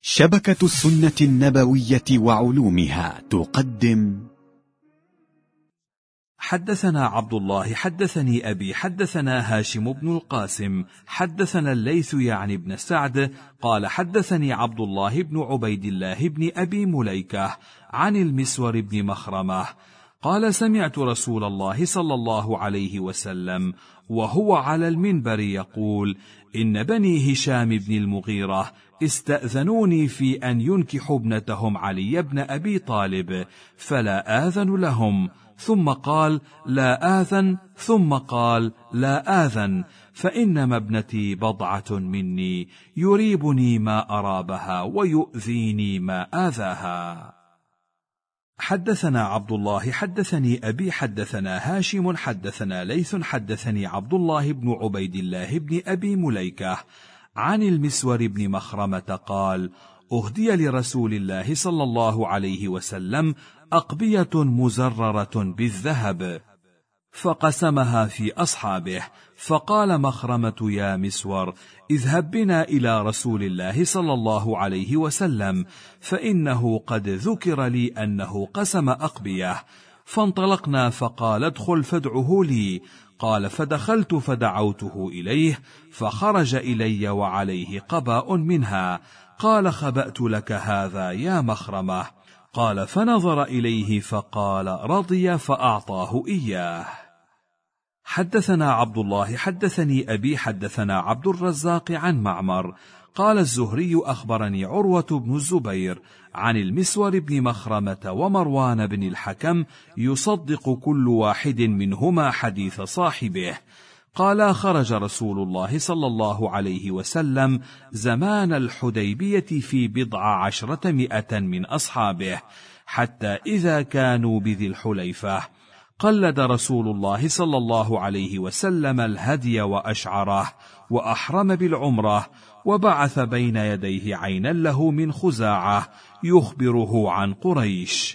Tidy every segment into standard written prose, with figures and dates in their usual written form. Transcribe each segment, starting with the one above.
شبكة السنة النبوية وعلومها تقدم. حدثنا عبد الله حدثني أبي حدثنا هاشم بن القاسم حدثنا الليث يعني بن سعد قال حدثني عبد الله بن عبيد الله بن أبي مليكة عن المسور بن مخرمة قال سمعت رسول الله صلى الله عليه وسلم وهو على المنبر يقول: إن بني هشام بن المغيرة استأذنوني في أن ينكحوا ابنتهم علي بن أبي طالب فلا آذن لهم، ثم قال: لا آذن، ثم قال: لا آذن، فإنما ابنتي بضعة مني يريبني ما أرابها ويؤذيني ما آذاها. حدثنا عبد الله حدثني أبي حدثنا هاشم حدثنا ليث حدثني عبد الله بن عبيد الله بن أبي مليكة عن المسور بن مخرمة قال: أهدي لرسول الله صلى الله عليه وسلم أقبية مزررة بالذهب فقسمها في أصحابه، فقال مخرمة: يا مسور، اذهب بنا إلى رسول الله صلى الله عليه وسلم، فإنه قد ذكر لي أنه قسم أقبية. فانطلقنا، فقال: ادخل فادعه لي. قال: فدخلت فدعوته إليه، فخرج إلي وعليه قباء منها. قال: خبأت لك هذا يا مخرمة. قال: فنظر إليه فقال: رضي، فأعطاه إياه. حدثنا عبد الله حدثني أبي حدثنا عبد الرزاق عن معمر قال: الزهري أخبرني عروة بن الزبير عن المسور بن مخرمة ومروان بن الحكم يصدق كل واحد منهما حديث صاحبه. قال: خرج رسول الله صلى الله عليه وسلم زمان الحديبية في 120 من أصحابه، حتى إذا كانوا بذي الحليفة قلد رسول الله صلى الله عليه وسلم الهدي وأشعره وأحرم بالعمرة، وبعث بين يديه عينا له من خزاعة يخبره عن قريش.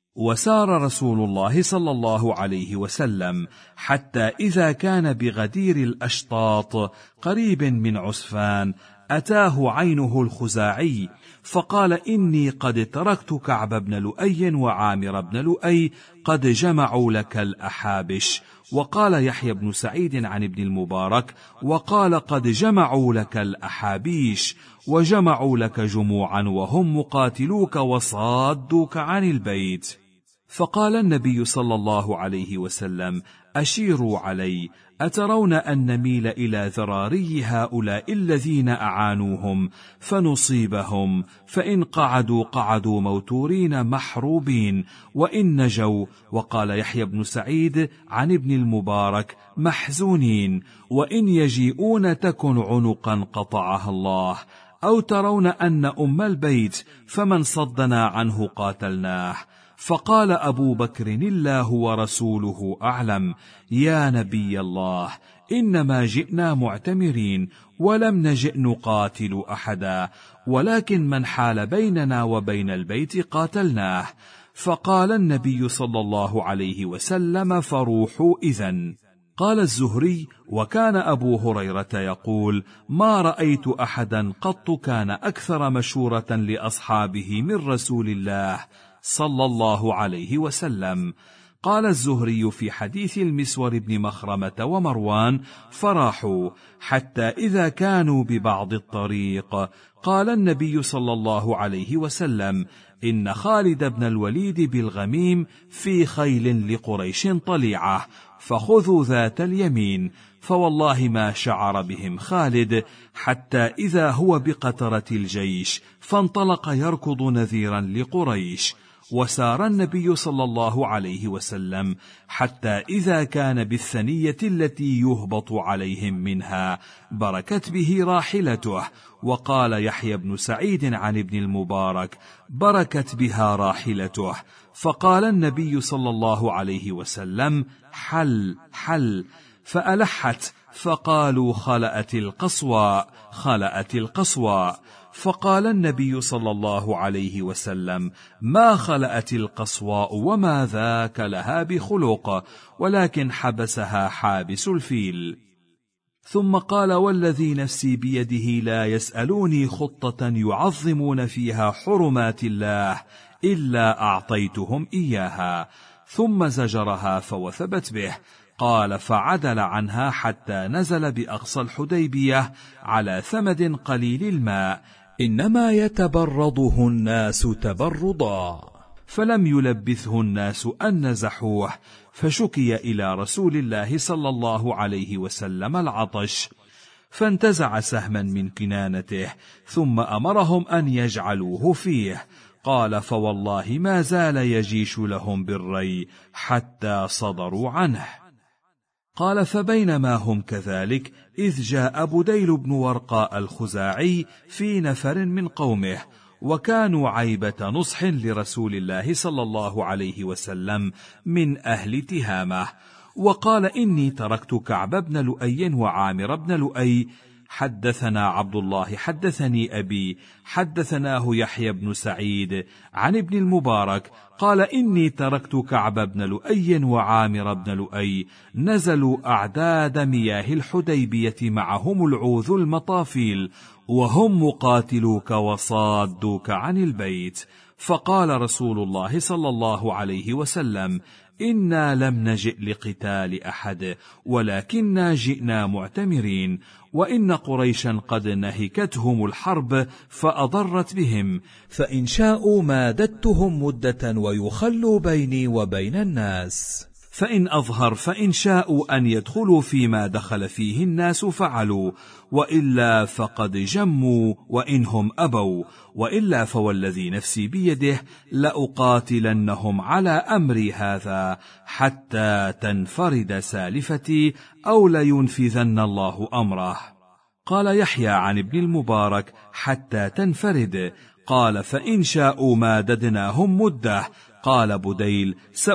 وسار رسول الله صلى الله عليه وسلم حتى إذا كان بغدير الأشطاط قريب من عسفان أتاه عينه الخزاعي فقال: إني قد تركت كعب بن لؤي وعامر بن لؤي قد جمعوا لك الأحابش. وقال يحيى بن سعيد عن ابن المبارك: وقال: قد جمعوا لك الأحابيش، وجمعوا لك جموعا وهم مقاتلوك وصادوك عن البيت. فقال النبي صلى الله عليه وسلم: أشيروا علي، أترون أن نميل إلى ذراري هؤلاء الذين أعانوهم فنصيبهم، فإن قعدوا قعدوا موتورين محروبين، وإن نجوا، وقال يحيى بن سعيد عن ابن المبارك: محزونين، وإن يجيئون تكن عنقا قطعها الله، أو ترون أن أم البيت فمن صدنا عنه قاتلناه. فقال أبو بكر: الله ورسوله أعلم، يا نبي الله، إنما جئنا معتمرين ولم نجئ نقاتل أحدا، ولكن من حال بيننا وبين البيت قاتلناه. فقال النبي صلى الله عليه وسلم: فروحوا إذن. قال الزهري: وكان أبو هريرة يقول: ما رأيت أحدا قط كان أكثر مشورة لأصحابه من رسول الله صلى الله عليه وسلم. قال الزهري في حديث المسور بن مخرمة ومروان: فراحوا حتى إذا كانوا ببعض الطريق قال النبي صلى الله عليه وسلم: إن خالد بن الوليد بالغميم في خيل لقريش طليعة، فخذوا ذات اليمين. فوالله ما شعر بهم خالد حتى إذا هو بقترة الجيش فانطلق يركض نذيرا لقريش. وسار النبي صلى الله عليه وسلم حتى إذا كان بالثنية التي يهبط عليهم منها بركت به راحلته. وقال يحيى بن سعيد عن ابن المبارك: بركت بها راحلته. فقال النبي صلى الله عليه وسلم: حل حل، فألحت، فقالوا: خلأت القصواء، خلأت القصواء. فقال النبي صلى الله عليه وسلم: ما خلأت القصواء وما ذاك لها بخلق، ولكن حبسها حابس الفيل. ثم قال: والذي نفسي بيده لا يسألوني خطة يعظمون فيها حرمات الله إلا أعطيتهم إياها. ثم زجرها فوثبت به. قال: فعدل عنها حتى نزل بأقصى الحديبية على ثمد قليل الماء، إنما يتبرضه الناس تبرضا، فلم يلبثه الناس أن نزحوه، فشكي إلى رسول الله صلى الله عليه وسلم العطش، فانتزع سهما من كنانته، ثم أمرهم أن يجعلوه فيه. قال: فوالله ما زال يجيش لهم بالري حتى صدروا عنه. قال: فبينما هم كذلك إذ جاء بديل بن ورقاء الخزاعي في نفر من قومه، وكانوا عيبة نصح لرسول الله صلى الله عليه وسلم من أهل تهامة، وقال: إني تركت كعب بن لؤي وعامر بن لؤي. حدثنا عبد الله حدثني أبي حدثناه يحيى بن سعيد عن ابن المبارك قال: إني تركت كعب بن لؤي وعامر بن لؤي، نزلوا أعداد مياه الحديبية معهم العوذ المطافيل، وهم مقاتلوك وصادوك عن البيت. فقال رسول الله صلى الله عليه وسلم: إنا لم نجئ لقتال أحد، ولكننا جئنا معتمرين، وإن قريشا قد نهكتهم الحرب فأضرت بهم، فإن شاءوا مادتهم مدة ويخلوا بيني وبين الناس، فإن أظهر فإن شاءوا أن يدخلوا فيما دخل فيه الناس فعلوا، وإلا فقد جموا، وإنهم أبوا، وإلا فوالذي نفسي بيده لأقاتلنهم على أمري هذا حتى تنفرد سالفتي، أو لينفذن الله أمره. قال يحيى عن ابن المبارك: حتى تنفرد. قال: فإن شاءوا ماددناهم مدة. قال بديل: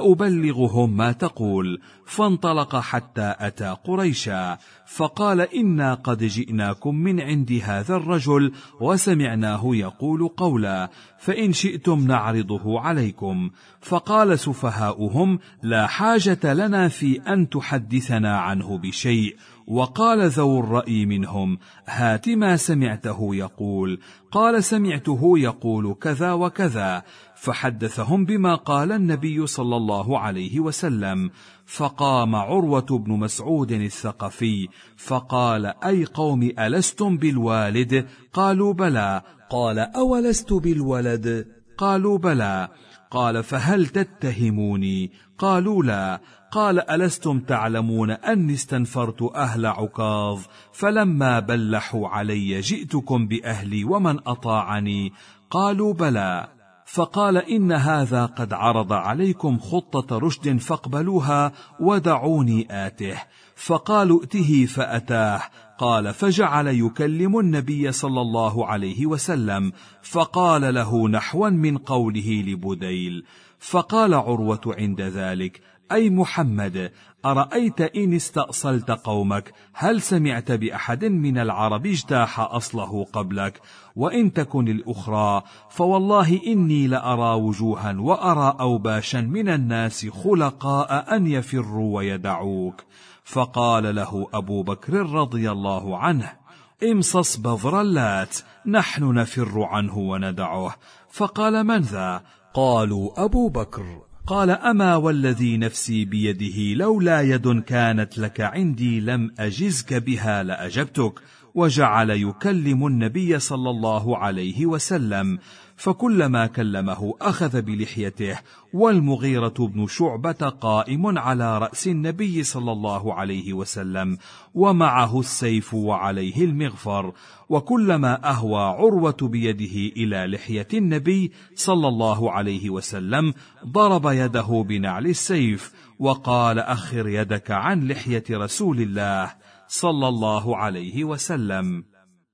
سأبلغهم ما تقول. فانطلق حتى أتى قريشا، فقال: إنا قد جئناكم من عند هذا الرجل، وسمعناه يقول قولا، فإن شئتم نعرضه عليكم. فقال سفهاؤهم: لا حاجة لنا في أن تحدثنا عنه بشيء. وقال ذو الرأي منهم: هات ما سمعته يقول. قال: سمعته يقول كذا وكذا. فحدثهم بما قال النبي صلى الله عليه وسلم. فقام عروة بن مسعود الثقفي فقال: أي قوم، ألستم بالوالد؟ قالوا: بلى. قال: أولست بالولد؟ قالوا: بلى. قال: فهل تتهموني؟ قالوا: لا. قال: ألستم تعلمون أني استنفرت أهل عكاظ، فلما بلحوا علي جئتكم بأهلي ومن أطاعني؟ قالوا: بلى. فقال: إن هذا قد عرض عليكم خطة رشد فاقبلوها ودعوني آته. فقالوا: ائته، فأتاه. قال: فجعل يكلم النبي صلى الله عليه وسلم، فقال له نحوا من قوله لبديل. فقال عروة عند ذلك: أي محمد، أرأيت إن استأصلت قومك، هل سمعت بأحد من العرب اجتاح أصله قبلك؟ وإن تكن الأخرى، فوالله إني لأرى وجوها وأرى أوباشا من الناس خلقاء أن يفروا ويدعوك. فقال له أبو بكر رضي الله عنه: امصص بذر اللات، نحن نفر عنه وندعه. فقال: من ذا؟ قالوا: أبو بكر. قال: أما والذي نفسي بيده لولا يد كانت لك عندي لم أجزك بها لأجبتك. وجعل يكلم النبي صلى الله عليه وسلم، فكلما كلمه أخذ بلحيته، والمغيرة بن شعبة قائم على رأس النبي صلى الله عليه وسلم، ومعه السيف وعليه المغفر، وكلما أهوى عروة بيده إلى لحية النبي صلى الله عليه وسلم ضرب يده بنعل السيف، وقال: أخر يدك عن لحية رسول الله صلى الله عليه وسلم.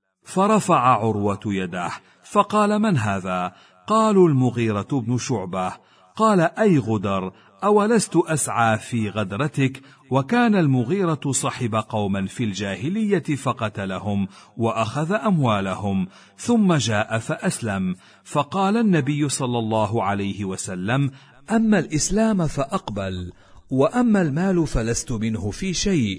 فرفع عروة يده، فقال: من هذا؟ قالوا: المغيرة بن شعبة. قال: أي غدر، أولست أسعى في غدرتك؟ وكان المغيرة صحب قوما في الجاهلية فقتلهم وأخذ أموالهم، ثم جاء فأسلم. فقال النبي صلى الله عليه وسلم: أما الإسلام فأقبل، وأما المال فلست منه في شيء.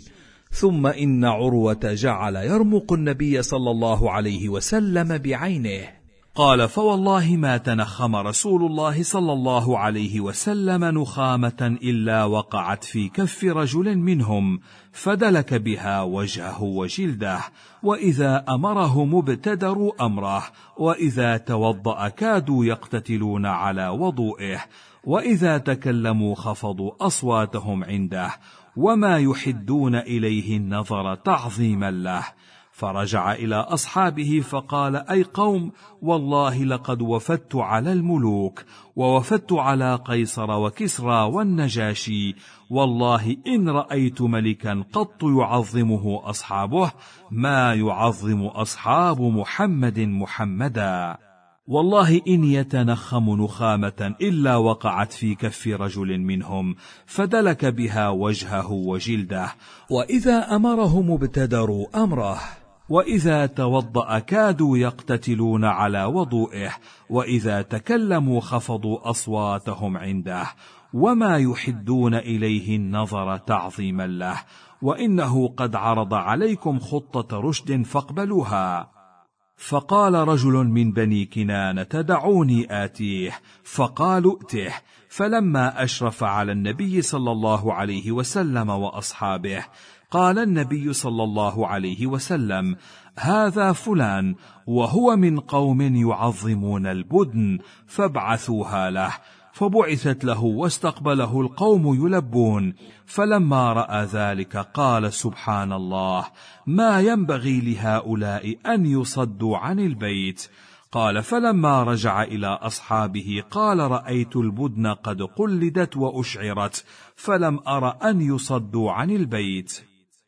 ثم إن عروة جعل يرمق النبي صلى الله عليه وسلم بعينه. قال: فوالله ما تنخم رسول الله صلى الله عليه وسلم نخامة إلا وقعت في كف رجل منهم، فدلك بها وجهه وجلده، وإذا أمرهم ابتدروا أمره، وإذا توضأ كادوا يقتتلون على وضوئه، وإذا تكلموا خفضوا أصواتهم عنده، وما يحدون إليه النظر تعظيما له. فرجع إلى أصحابه فقال: أي قوم، والله لقد وفدت على الملوك، ووفدت على قيصر وكسرى والنجاشي، والله إن رأيت ملكا قط يعظمه أصحابه ما يعظم أصحاب محمد محمدا. والله إن يتنخم نخامة إلا وقعت في كف رجل منهم، فدلك بها وجهه وجلده، وإذا أمرهم ابتدروا أمره، وإذا توضأ كادوا يقتتلون على وضوئه، وإذا تكلموا خفضوا أصواتهم عنده، وما يحدون إليه النظر تعظيما له، وإنه قد عرض عليكم خطة رشد فاقبلوها. فقال رجل من بني كنانة: دعوني آتيه. فقالوا: ائته. فلما أشرف على النبي صلى الله عليه وسلم وأصحابه، قال النبي صلى الله عليه وسلم: هذا فلان، وهو من قوم يعظمون البدن، فابعثوها له. فبعثت له واستقبله القوم يلبون، فلما رأى ذلك قال: سبحان الله، ما ينبغي لهؤلاء أن يصدوا عن البيت. قال: فلما رجع إلى أصحابه قال: رأيت البدن قد قلدت وأشعرت، فلم أر أن يصدوا عن البيت.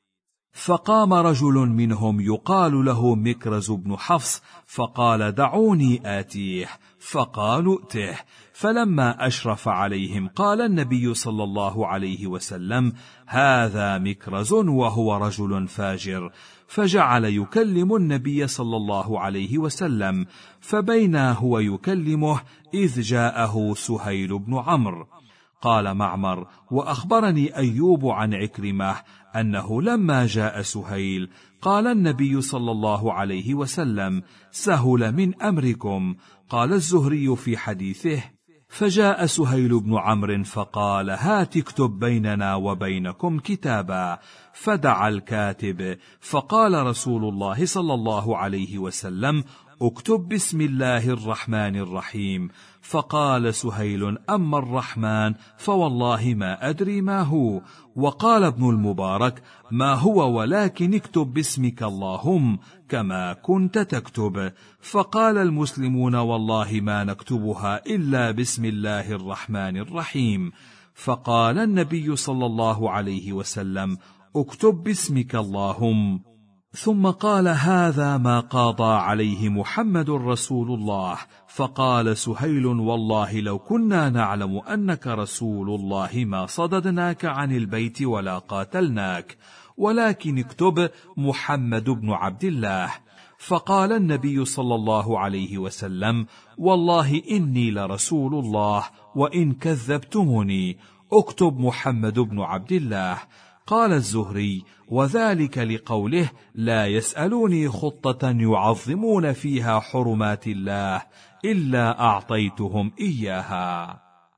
فقام رجل منهم يقال له مكرز بن حفص، فقال: دعوني آتيه. فقالوا: ائته. فلما أشرف عليهم قال النبي صلى الله عليه وسلم: هذا مكرز وهو رجل فاجر. فجعل يكلم النبي صلى الله عليه وسلم، فبينا هو يكلمه إذ جاءه سهيل بن عمرو. قال معمر: وأخبرني أيوب عن عكرمة أنه لما جاء سهيل قال النبي صلى الله عليه وسلم: سهل من أمركم. قال الزهري في حديثه: فجاء سهيل بن عمرو فقال: هات اكتب بيننا وبينكم كتابا. فدعا الكاتب، فقال رسول الله صلى الله عليه وسلم: اكتب بسم الله الرحمن الرحيم. فقال سهيل: أما الرحمن فوالله ما أدري ما هو. وقال ابن المبارك: ما هو ولكن اكتب باسمك اللهم كما كنت تكتب. فقال المسلمون: والله ما نكتبها إلا بسم الله الرحمن الرحيم. فقال النبي صلى الله عليه وسلم: اكتب باسمك اللهم. ثم قال: هذا ما قاضى عليه محمد رسول الله. فقال سهيل: والله لو كنا نعلم أنك رسول الله ما صددناك عن البيت ولا قاتلناك، ولكن اكتب محمد بن عبد الله. فقال النبي صلى الله عليه وسلم: والله إني لرسول الله، وإن كذبتمني اكتب محمد بن عبد الله. قال الزهري: وذلك لقوله: لا يسألوني خطة يعظمون فيها حرمات الله إلا أعطيتهم إياها.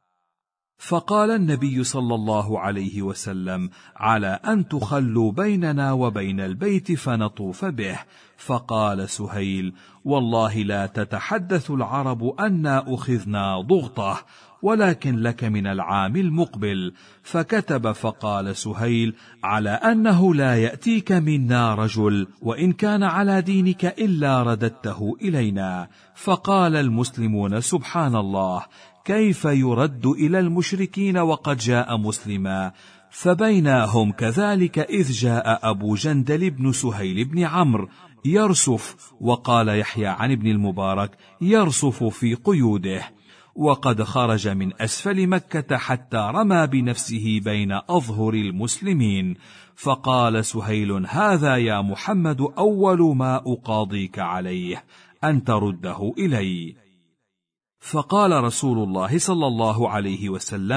فقال النبي صلى الله عليه وسلم: على أن تخلوا بيننا وبين البيت فنطوف به. فقال سهيل: والله لا تتحدث العرب أنا أخذنا ضغطه، ولكن لك من العام المقبل. فكتب. فقال سهيل: على أنه لا يأتيك منا رجل، وإن كان على دينك إلا رددته إلينا. فقال المسلمون: سبحان الله، كيف يرد إلى المشركين وقد جاء مسلما؟ فبينهم كذلك إذ جاء أبو جندل بن سهيل بن عمرو يرصف، وقال يحيى عن ابن المبارك: يرصف في قيوده، وقد خرج من أسفل مكة حتى رمى بنفسه بين أظهر المسلمين. فقال سهيل: هذا يا محمد أول ما أقاضيك عليه، أن ترده إلي. فقال رسول الله صلى الله عليه وسلم: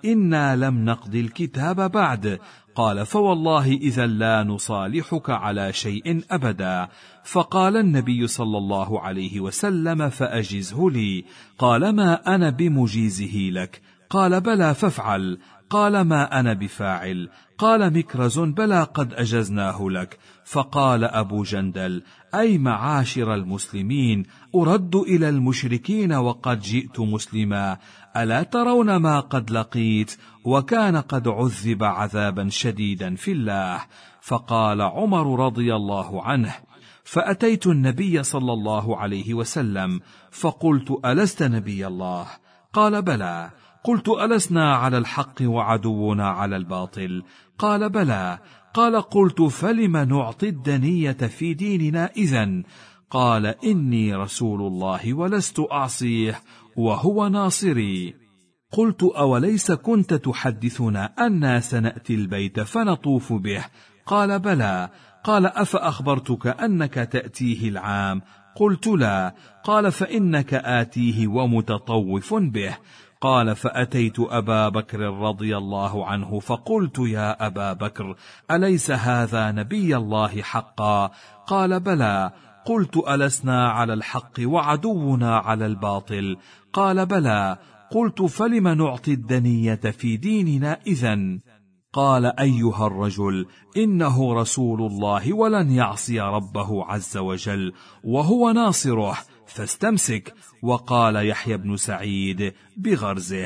إنا لم نقض الكتاب بعد. قال: فوالله إذا لا نصالحك على شيء أبدا. فقال النبي صلى الله عليه وسلم: فأجزه لي. قال: ما أنا بمجيزه لك. قال: بلى فافعل. قال: ما أنا بفاعل. قال مكرز: بلى قد أجزناه لك. فقال أبو جندل: أي معاشر المسلمين، أرد إلى المشركين وقد جئت مسلما، ألا ترون ما قد لقيت؟ وكان قد عذب عذابا شديدا في الله. فقال عمر رضي الله عنه: فأتيت النبي صلى الله عليه وسلم فقلت: ألست نبي الله؟ قال: بلى. قلت: ألسنا على الحق وعدونا على الباطل؟ قال: بلى. قال: قلت: فلم نعطي الدنية في ديننا إذن؟ قال: إني رسول الله ولست أعصيه وهو ناصري. قلت: أوليس كنت تحدثنا أننا سنأتي البيت فنطوف به؟ قال: بلى. قال: أفأخبرتك أنك تأتيه العام؟ قلت: لا. قال: فإنك آتيه ومتطوف به. قال: فأتيت أبا بكر رضي الله عنه فقلت: يا أبا بكر، أليس هذا نبي الله حقا؟ قال: بلى. قلت: ألسنا على الحق وعدونا على الباطل؟ قال: بلى. قلت: فلم نعطي الدنية في ديننا إذن؟ قال: أيها الرجل، إنه رسول الله ولن يعصي ربه عز وجل وهو ناصره، فاستمسك. وقال يحيى بن سعيد: بغرزه.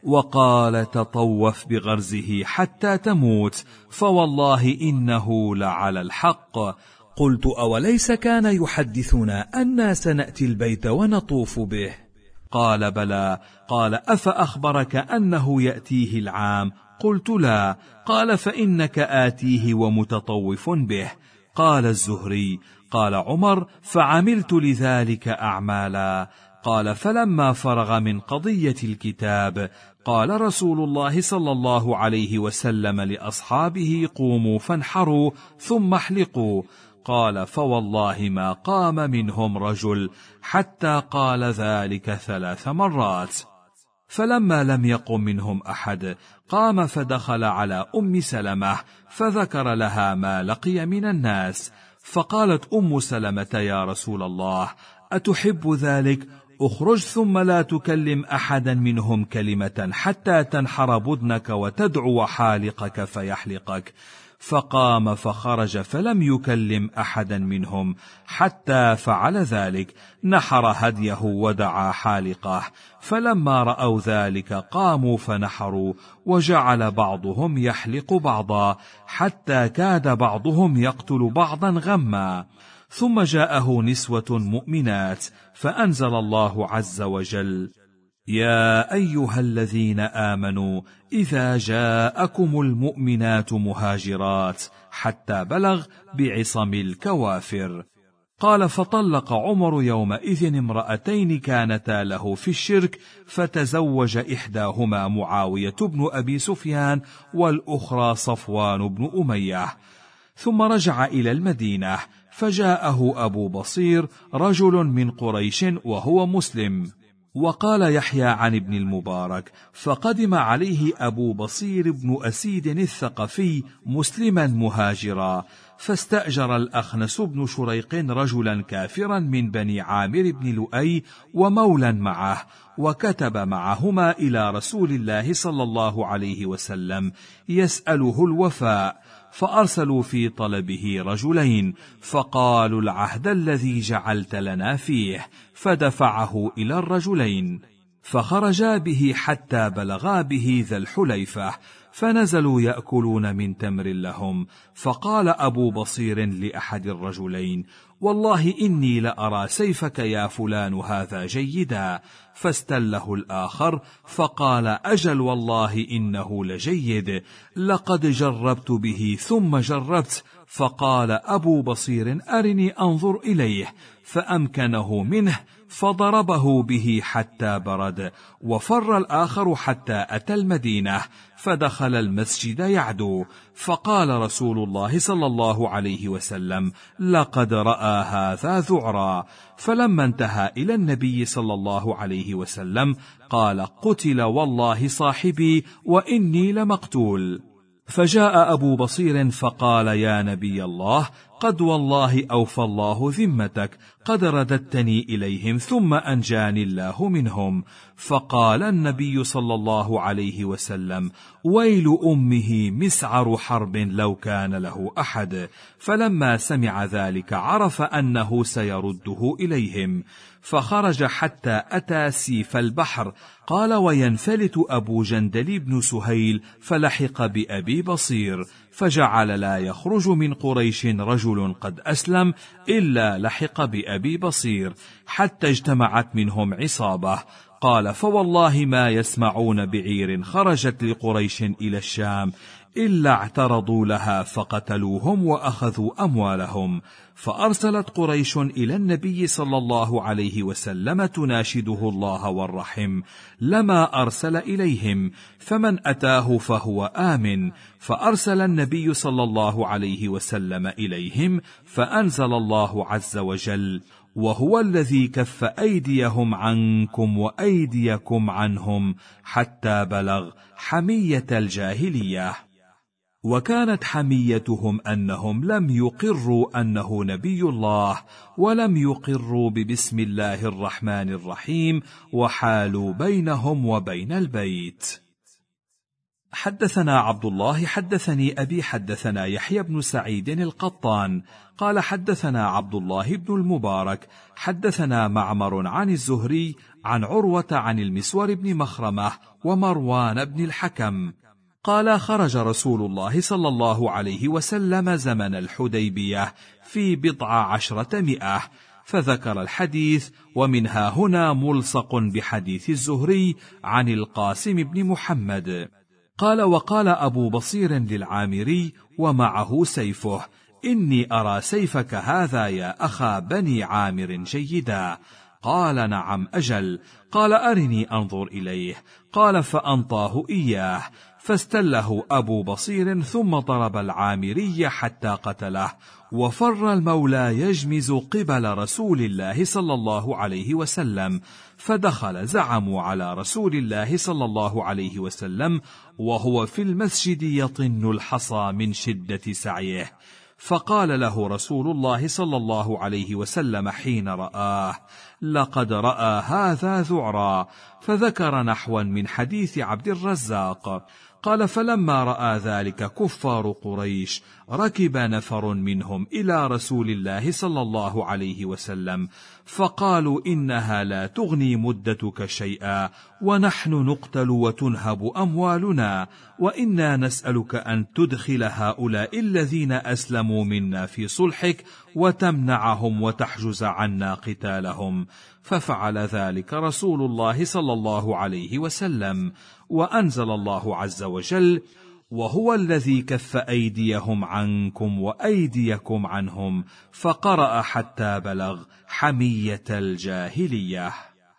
وقال: تطوف بغرزه حتى تموت، فوالله إنه لعلى الحق. قلت: أوليس كان يحدثنا أننا سنأتي البيت ونطوف به؟ قال: بلى. قال: أفأخبرك أنه يأتيه العام؟ قلت: لا. قال: فإنك آتيه ومتطوف به. قال الزهري: قال عمر: فعملت لذلك أعمالا. قال: فلما فرغ من قضية الكتاب قال رسول الله صلى الله عليه وسلم لأصحابه: قوموا فانحروا ثم احلقوا. قال: فوالله ما قام منهم رجل حتى قال ذلك 3 مرات. فلما لم يقم منهم أحد قام فدخل على أم سلمة فذكر لها ما لقي من الناس. فقالت أم سلمة: يا رسول الله، أتحب ذلك؟ اخرج ثم لا تكلم أحدا منهم كلمة حتى تنحر بدنك وتدعو حالقك فيحلقك. فقام فخرج فلم يكلم أحدا منهم حتى فعل ذلك، نحر هديه ودعا حالقه. فلما رأوا ذلك قاموا فنحروا، وجعل بعضهم يحلق بعضا حتى كاد بعضهم يقتل بعضا غما. ثم جاءه نسوة مؤمنات فأنزل الله عز وجل: يا أيها الذين آمنوا إذا جاءكم المؤمنات مهاجرات حتى بلغ بعصم الكوافر. قال: فطلق عمر يومئذ امرأتين كانتا له في الشرك، فتزوج إحداهما معاوية بن أبي سفيان والأخرى صفوان بن أمية. ثم رجع إلى المدينة فجاءه أبو بصير رجل من قريش وهو مسلم. وقال يحيى عن ابن المبارك: فقدم عليه أبو بصير بن أسيد الثقفي مسلما مهاجرا، فاستأجر الأخنس بن شريق رجلا كافرا من بني عامر بن لؤي ومولا معه، وكتب معهما إلى رسول الله صلى الله عليه وسلم يسأله الوفاء. فأرسلوا في طلبه رجلين، فقالوا: العهد الذي جعلت لنا فيه، فدفعه إلى الرجلين. فخرجا به حتى بلغا به ذا الحليفة، فنزلوا يأكلون من تمر لهم. فقال أبو بصير لأحد الرجلين: والله إني لأرى سيفك يا فلان هذا جيدا. فاستله الآخر فقال: أجل والله إنه لجيد، لقد جربت به ثم جربت. فقال أبو بصير: أرني أنظر إليه. فأمكنه منه فضربه به حتى برد، وفر الآخر حتى أتى المدينة فدخل المسجد يعدو، فقال رسول الله صلى الله عليه وسلم: لقد رأى هذا ذعرا. فلما انتهى إلى النبي صلى الله عليه وسلم قال: قتل والله صاحبي وإني لمقتول. فجاء أبو بصير فقال: يا نبي الله، قد والله أوفى الله ذمتك، قد رددتني إليهم ثم أنجاني الله منهم. فقال النبي صلى الله عليه وسلم: ويل أمه مسعر حرب لو كان له أحد. فلما سمع ذلك عرف أنه سيرده إليهم، فخرج حتى أتى سيف البحر. قال: وينفلت أبو جندل بن سهيل فلحق بأبي بصير، فجعل لا يخرج من قريش رجل قد أسلم إلا لحق بأبي بصير، حتى اجتمعت منهم عصابة. قال: فوالله ما يسمعون بعير خرجت لقريش إلى الشام إلا اعترضوا لها فقتلوهم وأخذوا أموالهم. فأرسلت قريش إلى النبي صلى الله عليه وسلم تناشده الله والرحم، لما أرسل إليهم، فمن أتاه فهو آمن. فأرسل النبي صلى الله عليه وسلم إليهم، فأنزل الله عز وجل: وهو الذي كف أيديهم عنكم وأيديكم عنهم حتى بلغ حمية الجاهلية. وكانت حميتهم أنهم لم يقروا أنه نبي الله، ولم يقروا ببسم الله الرحمن الرحيم، وحالوا بينهم وبين البيت. حدثنا عبد الله حدثني أبي حدثنا يحيى بن سعيد القطان قال حدثنا عبد الله بن المبارك حدثنا معمر عن الزهري عن عروة عن المسور بن مخرمة ومروان بن الحكم قال: خرج رسول الله صلى الله عليه وسلم زمن الحديبية في 19 فذكر الحديث، ومنها هنا ملصق بحديث الزهري عن القاسم بن محمد. قال: وقال أبو بصير للعامري ومعه سيفه: إني أرى سيفك هذا يا أخا بني عامر جيدا. قال: نعم أجل. قال: أرني أنظر إليه. قال: فأنطاه إياه، فاستله أبو بصير ثم ضرب العامري حتى قتله، وفر المولى يجمز قبل رسول الله صلى الله عليه وسلم، فدخل زعموا على رسول الله صلى الله عليه وسلم وهو في المسجد يطن الحصى من شدة سعيه، فقال له رسول الله صلى الله عليه وسلم حين رآه: لقد رأى هذا ذعرا. فذكر نحوا من حديث عبد الرزاق. قال: فلما رأى ذلك كفار قريش ركب نفر منهم إلى رسول الله صلى الله عليه وسلم، فقالوا: إنها لا تغني مدتك شيئا، ونحن نقتل وتنهب أموالنا، وإنا نسألك أن تدخل هؤلاء الذين أسلموا منا في صلحك وتمنعهم وتحجز عنا قتالهم. ففعل ذلك رسول الله صلى الله عليه وسلم، وأنزل الله عز وجل: وهو الذي كف أيديهم عنكم وأيديكم عنهم، فقرأ حتى بلغ حمية الجاهلية.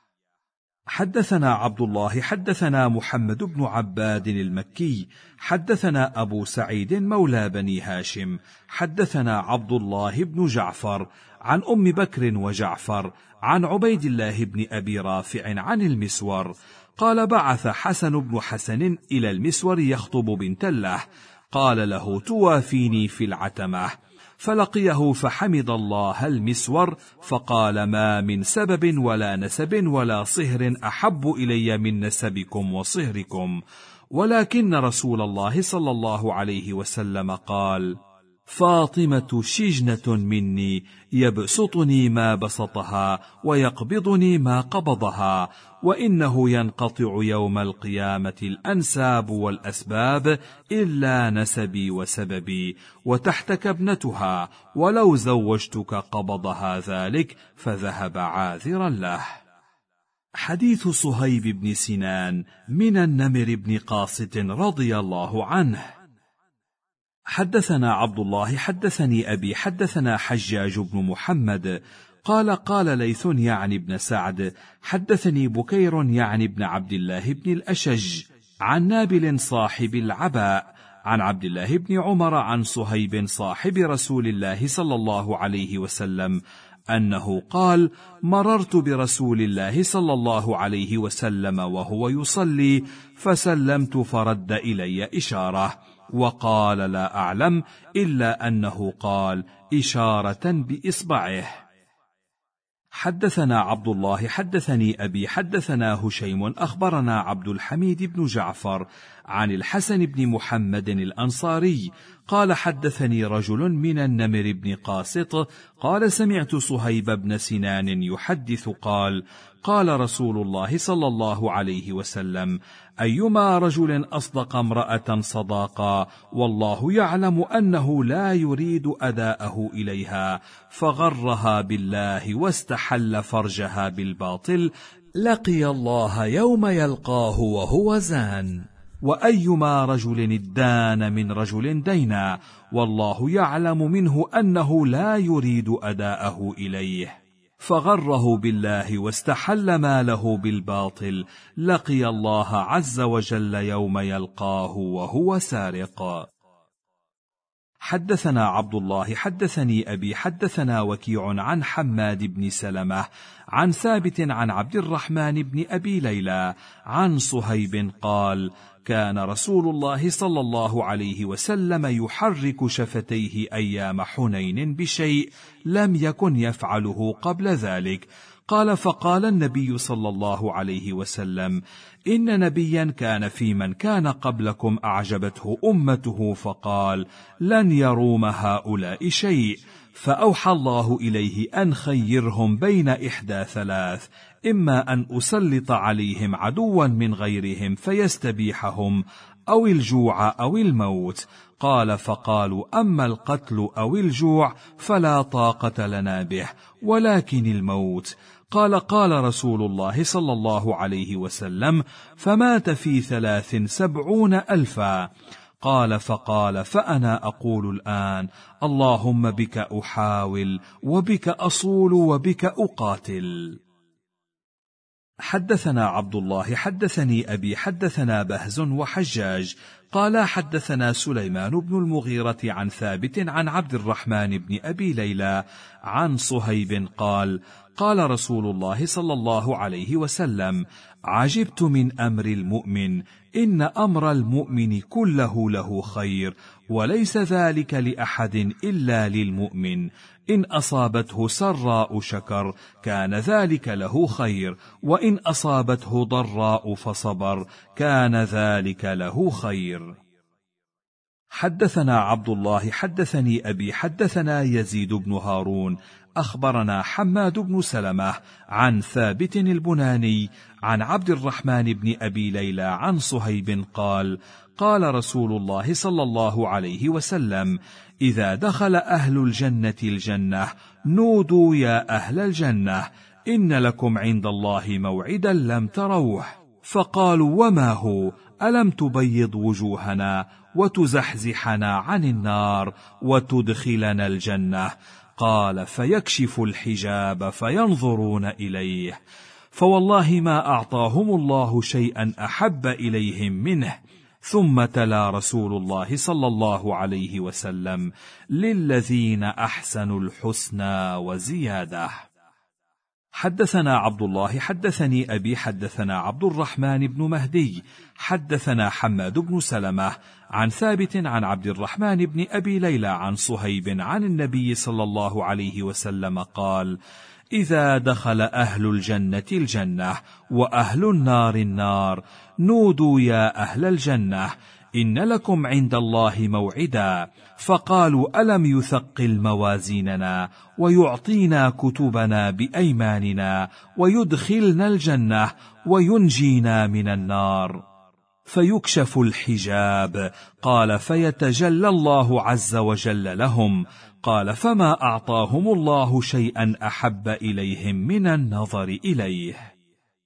حدثنا عبد الله حدثنا محمد بن عباد المكي حدثنا أبو سعيد مولى بني هاشم حدثنا عبد الله بن جعفر عن أم بكر وجعفر عن عبيد الله بن أبي رافع عن المسور قال: بعث حسن بن حسن إلى المسور يخطب بنت له، قال له: توافيني في العتمة. فلقيه فحمد الله المسور، فقال: ما من سبب ولا نسب ولا صهر أحب إلي من نسبكم وصهركم، ولكن رسول الله صلى الله عليه وسلم قال: فاطمة شجنة مني، يبسطني ما بسطها ويقبضني ما قبضها، وإنه ينقطع يوم القيامة الأنساب والأسباب إلا نسبي وسببي، وتحتك ابنتها، ولو زوجتك قبضها ذلك، فذهب عاذرا له. حديث صهيب بن سنان من النمر بن قاسط رضي الله عنه. حدثنا عبد الله حدثني أبي حدثنا حجاج بن محمد قال ليث يعني ابن سعد: حدثني بكير يعني ابن عبد الله بن الأشج عن نابل صاحب العباء عن عبد الله بن عمر عن صهيب صاحب رسول الله صلى الله عليه وسلم أنه قال: مررت برسول الله صلى الله عليه وسلم وهو يصلي فسلمت فرد إلي إشارة، وقال: لا أعلم إلا أنه قال إشارة بإصبعه. حدثنا عبد الله حدثني أبي حدثنا هشيم أخبرنا عبد الحميد بن جعفر عن الحسن بن محمد الأنصاري قال: حدثني رجل من النمر بن قاسط قال: سمعت صهيب بن سنان يحدث قال: قال رسول الله صلى الله عليه وسلم: أيما رجل أصدق امرأة صداقا والله يعلم أنه لا يريد أداءه إليها فغرها بالله واستحل فرجها بالباطل لقي الله يوم يلقاه وهو زان. وأيما رجل ادان من رجل دينا والله يعلم منه أنه لا يريد أداءه إليه فغره بالله واستحل ماله بالباطل لقي الله عز وجل يوم يلقاه وهو سارق. حدثنا عبد الله حدثني أبي حدثنا وكيع عن حماد بن سلمة عن ثابت عن عبد الرحمن بن أبي ليلى عن صهيب قال: كان رسول الله صلى الله عليه وسلم يحرك شفتيه أيام حنين بشيء لم يكن يفعله قبل ذلك. قال: فقال النبي صلى الله عليه وسلم: إن نبيا كان في من كان قبلكم أعجبته أمته فقال: لن يروم هؤلاء شيء، فأوحى الله إليه أن خيرهم بين إحدى ثلاث: إما أن أسلط عليهم عدوا من غيرهم فيستبيحهم، أو الجوع أو الموت. قال: فقالوا: أما القتل أو الجوع فلا طاقة لنا به، ولكن الموت. قال رسول الله صلى الله عليه وسلم: فمات في 73,000. فقال: فأنا أقول الآن: اللهم بك أحاول وبك أصول وبك أقاتل. حدثنا عبد الله حدثني أبي حدثنا بهز وحجاج قال: حدثنا سليمان بن المغيرة عن ثابت عن عبد الرحمن بن أبي ليلى عن صهيب قال: قال رسول الله صلى الله عليه وسلم: عجبت من أمر المؤمن، إن أمر المؤمن كله له خير، وليس ذلك لأحد إلا للمؤمن، إن أصابته سراء شكر كان ذلك له خير، وإن أصابته ضراء فصبر كان ذلك له خير. حدثنا عبد الله حدثني أبي حدثنا يزيد بن هارون أخبرنا حماد بن سلمة عن ثابت البناني عن عبد الرحمن بن أبي ليلى عن صهيب قال: قال رسول الله صلى الله عليه وسلم: إذا دخل أهل الجنة الجنة نودوا يا أهل الجنة إن لكم عند الله موعدا لم تروه. فقالوا: وما هو؟ ألم تبيض وجوهنا وتزحزحنا عن النار وتدخلنا الجنة؟ قال: فيكشف الحجاب فينظرون إليه، فوالله ما أعطاهم الله شيئا أحب إليهم منه. ثم تلا رسول الله صلى الله عليه وسلم: للذين أحسنوا الحسنى وزيادة. حدثنا عبد الله حدثني أبي حدثنا عبد الرحمن بن مهدي حدثنا حماد بن سلمة عن ثابت عن عبد الرحمن بن أبي ليلى عن صهيب عن النبي صلى الله عليه وسلم قال: إذا دخل أهل الجنة الجنة وأهل النار النار نودوا يا أهل الجنة إن لكم عند الله موعدا. فقالوا: ألم يثقل موازيننا ويعطينا كتبنا بأيماننا ويدخلنا الجنة وينجينا من النار؟ فيكشف الحجاب. قال: فيتجلى الله عز وجل لهم. قال: فما أعطاهم الله شيئا أحب إليهم من النظر إليه.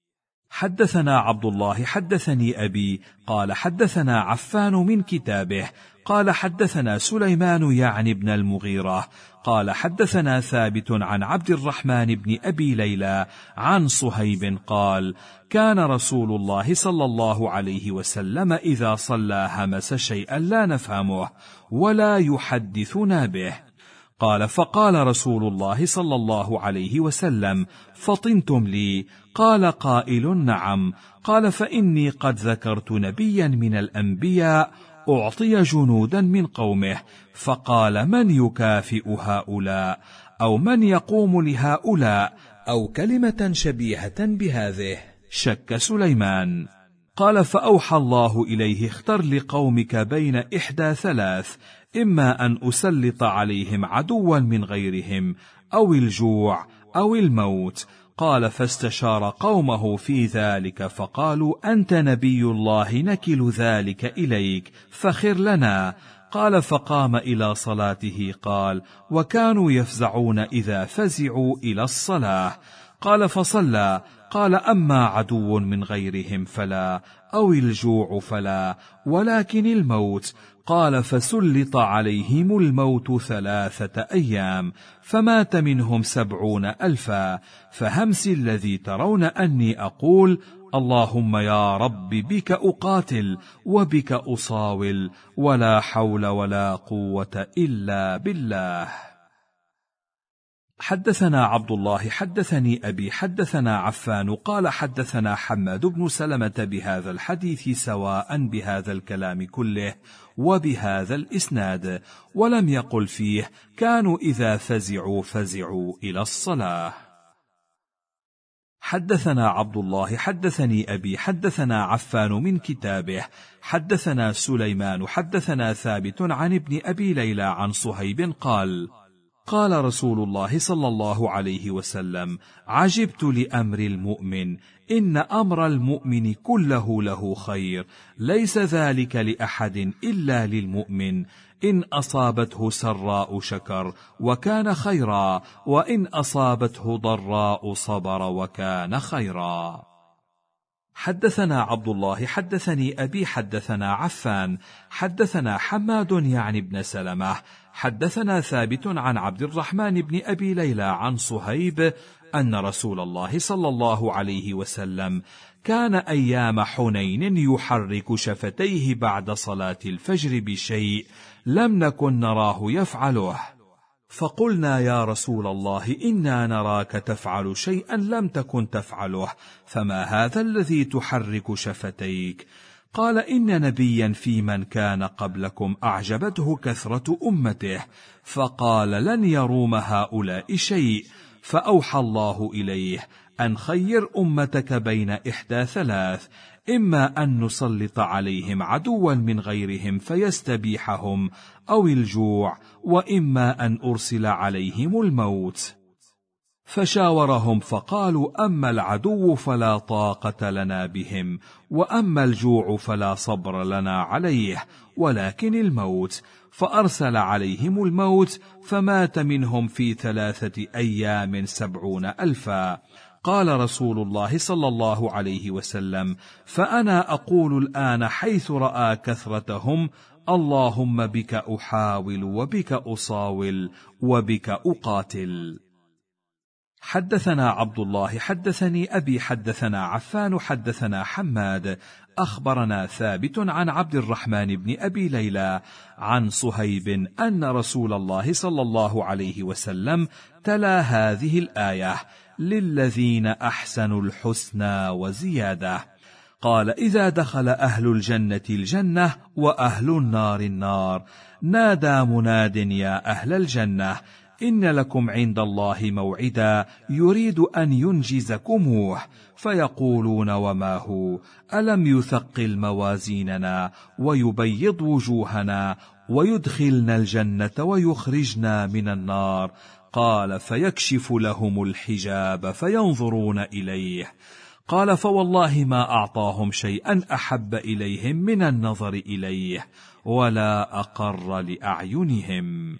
حدثنا عبد الله حدثني أبي قال حدثنا عفان من كتابه قال حدثنا سليمان يعني بن المغيرة قال حدثنا ثابت عن عبد الرحمن بن أبي ليلى عن صهيب قال كان رسول الله صلى الله عليه وسلم إذا صلى همس شيئا لا نفهمه ولا يحدثنا به. قال فقال رسول الله صلى الله عليه وسلم فطنتم لي؟ قال قائل نعم. قال فإني قد ذكرت نبيا من الأنبياء أعطي جنودا من قومه فقال من يكافئ هؤلاء أو من يقوم لهؤلاء أو كلمة شبيهة بهذه. شك سليمان. قال فأوحى الله إليه اختر لقومك بين إحدى ثلاث إما أن أسلط عليهم عدوا من غيرهم أو الجوع أو الموت. قال فاستشار قومه في ذلك فقالوا أنت نبي الله نكل ذلك إليك فخر لنا. قال فقام إلى صلاته. قال وكانوا يفزعون إذا فزعوا إلى الصلاة. قال فصلى. قال أما عدو من غيرهم فلا أو الجوع فلا ولكن الموت. قال فسلط عليهم الموت 3 أيام فمات منهم 70,000 فهمس الذي ترون أني أقول اللهم يا رب بك أقاتل وبك أصاول ولا حول ولا قوة إلا بالله. حدثنا عبد الله حدثني أبي حدثنا عفان قال حدثنا حماد بن سلمة بهذا الحديث سواء بهذا الكلام كله وبهذا الإسناد ولم يقل فيه كانوا إذا فزعوا إلى الصلاة. حدثنا عبد الله حدثني أبي حدثنا عفان من كتابه حدثنا سليمان حدثنا ثابت عن ابن أبي ليلى عن صهيب قال قال رسول الله صلى الله عليه وسلم عجبت لأمر المؤمن إن أمر المؤمن كله له خير ليس ذلك لأحد إلا للمؤمن إن أصابته سراء شكر وكان خيرا وإن أصابته ضراء صبر وكان خيرا. حدثنا عبد الله حدثني أبي حدثنا عفان حدثنا حماد يعني بن سلمة حدثنا ثابت عن عبد الرحمن بن أبي ليلى عن صهيب أن رسول الله صلى الله عليه وسلم كان أيام حنين يحرك شفتيه بعد صلاة الفجر بشيء لم نكن نراه يفعله فقلنا يا رسول الله إنا نراك تفعل شيئا لم تكن تفعله فما هذا الذي تحرك شفتيك؟ قال إن نبيا في من كان قبلكم أعجبته كثرة أمته فقال لن يروم هؤلاء شيء فأوحى الله إليه أن خير أمتك بين إحدى ثلاث إما أن نسلط عليهم عدوا من غيرهم فيستبيحهم أو الجوع وإما أن أرسل عليهم الموت. فشاورهم فقالوا أما العدو فلا طاقة لنا بهم وأما الجوع فلا صبر لنا عليه ولكن الموت. فأرسل عليهم الموت فمات منهم في 3 أيام 70,000. قال رسول الله صلى الله عليه وسلم فأنا أقول الآن حيث رأى كثرتهم اللهم بك أحاول وبك أصاول وبك أقاتل. حدثنا عبد الله حدثني أبي حدثنا عفان حدثنا حماد أخبرنا ثابت عن عبد الرحمن بن أبي ليلى عن صهيب أن رسول الله صلى الله عليه وسلم تلا هذه الآية للذين أحسنوا الحسنى وزيادة. قال إذا دخل أهل الجنة الجنة وأهل النار النار نادى مناد يا أهل الجنة إن لكم عند الله موعدا يريد أن ينجزكموه فيقولون وما هو ألم يثقل موازيننا ويبيض وجوهنا ويدخلنا الجنة ويخرجنا من النار؟ قال فيكشف لهم الحجاب فينظرون إليه. قال فوالله ما أعطاهم شيئا أحب إليهم من النظر إليه ولا أقر لأعينهم.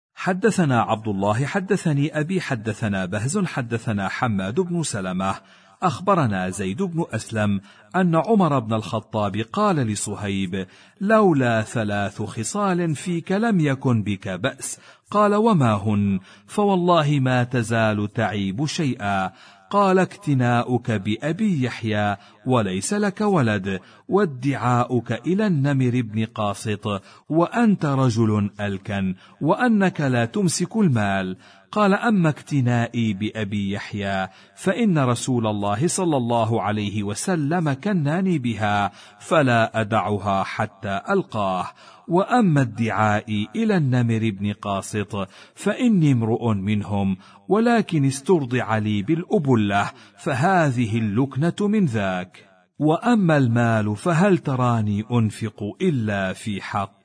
حدثنا عبد الله حدثني أبي حدثنا بهز حدثنا حماد بن سلمة أخبرنا زيد بن أسلم أن عمر بن الخطاب قال لصهيب: لولا 3 خصال فيك لم يكن بك بأس. قال: وما هن؟ فوالله ما تزال تعيب شيئا. قال: اكتناؤك بأبي يحيى وليس لك ولد، وادعاؤك إلى النمر بن قاسط، وأنت رجل ألكن، وأنك لا تمسك المال. قال: أما اكتنائي بأبي يحيى فإن رسول الله صلى الله عليه وسلم كناني بها فلا أدعها حتى ألقاه، وأما ادعائي إلى النمر بن قاسط فإني امرؤ منهم، ولكن استرضع لي بالأبلة، فهذه اللكنة من ذاك. وأما المال فهل تراني أنفق إلا في حق.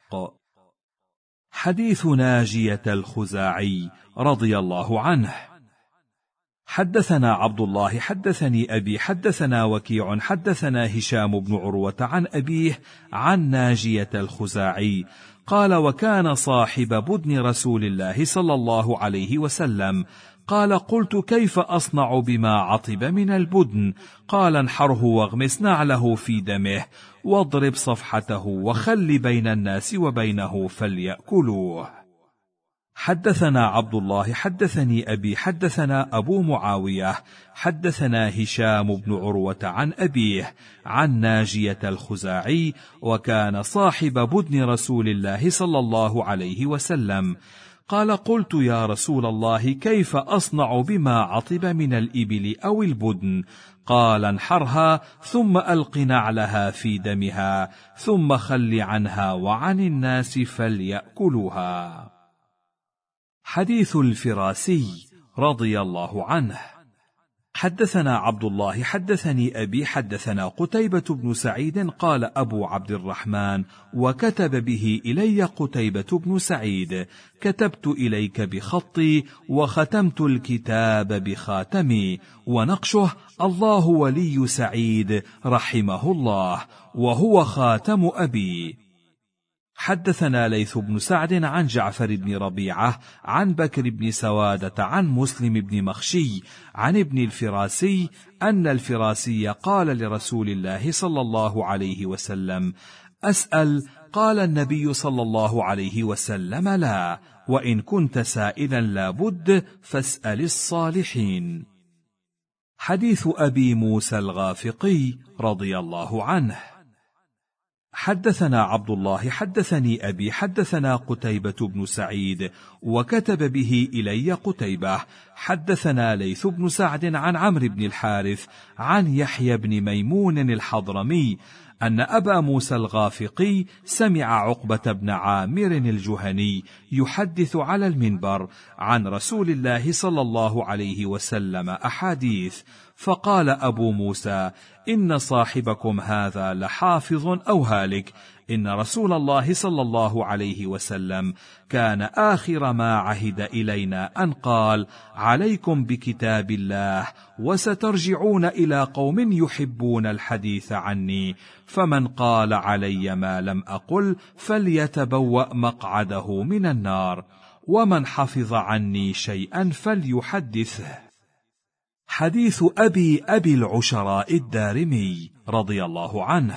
حديث ناجية الخزاعي رضي الله عنه. حدثنا عبد الله حدثني أبي حدثنا وكيع حدثنا هشام بن عروة عن أبيه عن ناجية الخزاعي قال: وكان صاحب بدن رسول الله صلى الله عليه وسلم. قال: قلت: كيف أصنع بما عطب من البدن؟ قال: انحره واغمس نعله في دمه، واضرب صفحته، وخل بين الناس وبينه فليأكلوه. حدثنا عبد الله حدثني أبي حدثنا أبو معاوية حدثنا هشام بن عروة عن أبيه عن ناجية الخزاعي، وكان صاحب بدن رسول الله صلى الله عليه وسلم. قال: قلت: يا رسول الله، كيف أصنع بما عطب من الإبل أو البدن؟ قال: انحرها ثم ألق نعلها في دمها، ثم خل عنها وعن الناس فليأكلوها. حديث الفراسي رضي الله عنه. حدثنا عبد الله حدثني أبي حدثنا قتيبة بن سعيد قال أبو عبد الرحمن: وكتب به إلي قتيبة بن سعيد: كتبت إليك بخطي، وختمت الكتاب بخاتمي، ونقشه: الله ولي سعيد رحمه الله، وهو خاتم أبي. حدثنا ليث بن سعد عن جعفر بن ربيعة عن بكر بن سوادة عن مسلم بن مخشي عن ابن الفراسي أن الفراسي قال لرسول الله صلى الله عليه وسلم: أسأل؟ قال النبي صلى الله عليه وسلم: لا، وإن كنت سائلا لابد فاسأل الصالحين. حديث أبي موسى الغافقي رضي الله عنه. حدثنا عبد الله حدثني أبي حدثنا قتيبة بن سعيد، وكتب به إلي قتيبة. حدثنا ليث بن سعد عن عمرو بن الحارث عن يحيى بن ميمون الحضرمي أن أبا موسى الغافقي سمع عقبة بن عامر الجهني يحدث على المنبر عن رسول الله صلى الله عليه وسلم أحاديث، فقال أبو موسى: إن صاحبكم هذا لحافظ أو هالك. إن رسول الله صلى الله عليه وسلم كان آخر ما عهد إلينا أن قال: عليكم بكتاب الله، وسترجعون إلى قوم يحبون الحديث عني، فمن قال علي ما لم أقل فليتبوأ مقعده من النار، ومن حفظ عني شيئا فليحدثه. حديث أبي العشراء الدارمي رضي الله عنه.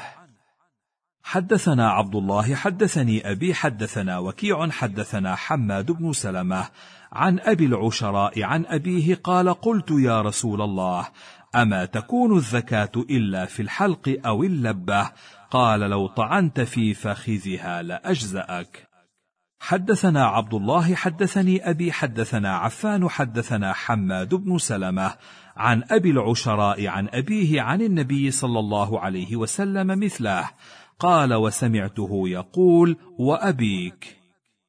حدثنا عبد الله حدثني أبي حدثنا وكيع حدثنا حماد بن سلمة عن أبي العشراء عن أبيه قال: قلت: يا رسول الله، أما تكون الزكاة إلا في الحلق أو اللبة؟ قال: لو طعنت في فخذها لأجزأك. حدثنا عبد الله حدثني أبي حدثنا عفان حدثنا حماد بن سلمة عن أبي العشراء عن أبيه عن النبي صلى الله عليه وسلم مثله. قال: وسمعته يقول: وأبيك.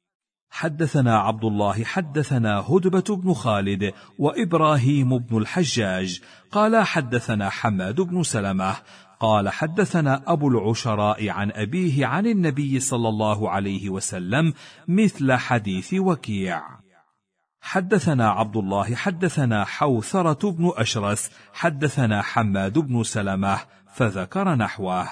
حدثنا عبد الله حدثنا هدبة بن خالد وإبراهيم بن الحجاج قال: حدثنا حماد بن سلمة قال: حدثنا أبو العشراء عن أبيه عن النبي صلى الله عليه وسلم مثل حديث وكيع. حدثنا عبد الله حدثنا حوثرة بن أشرس حدثنا حماد بن سلمة فذكر نحوه.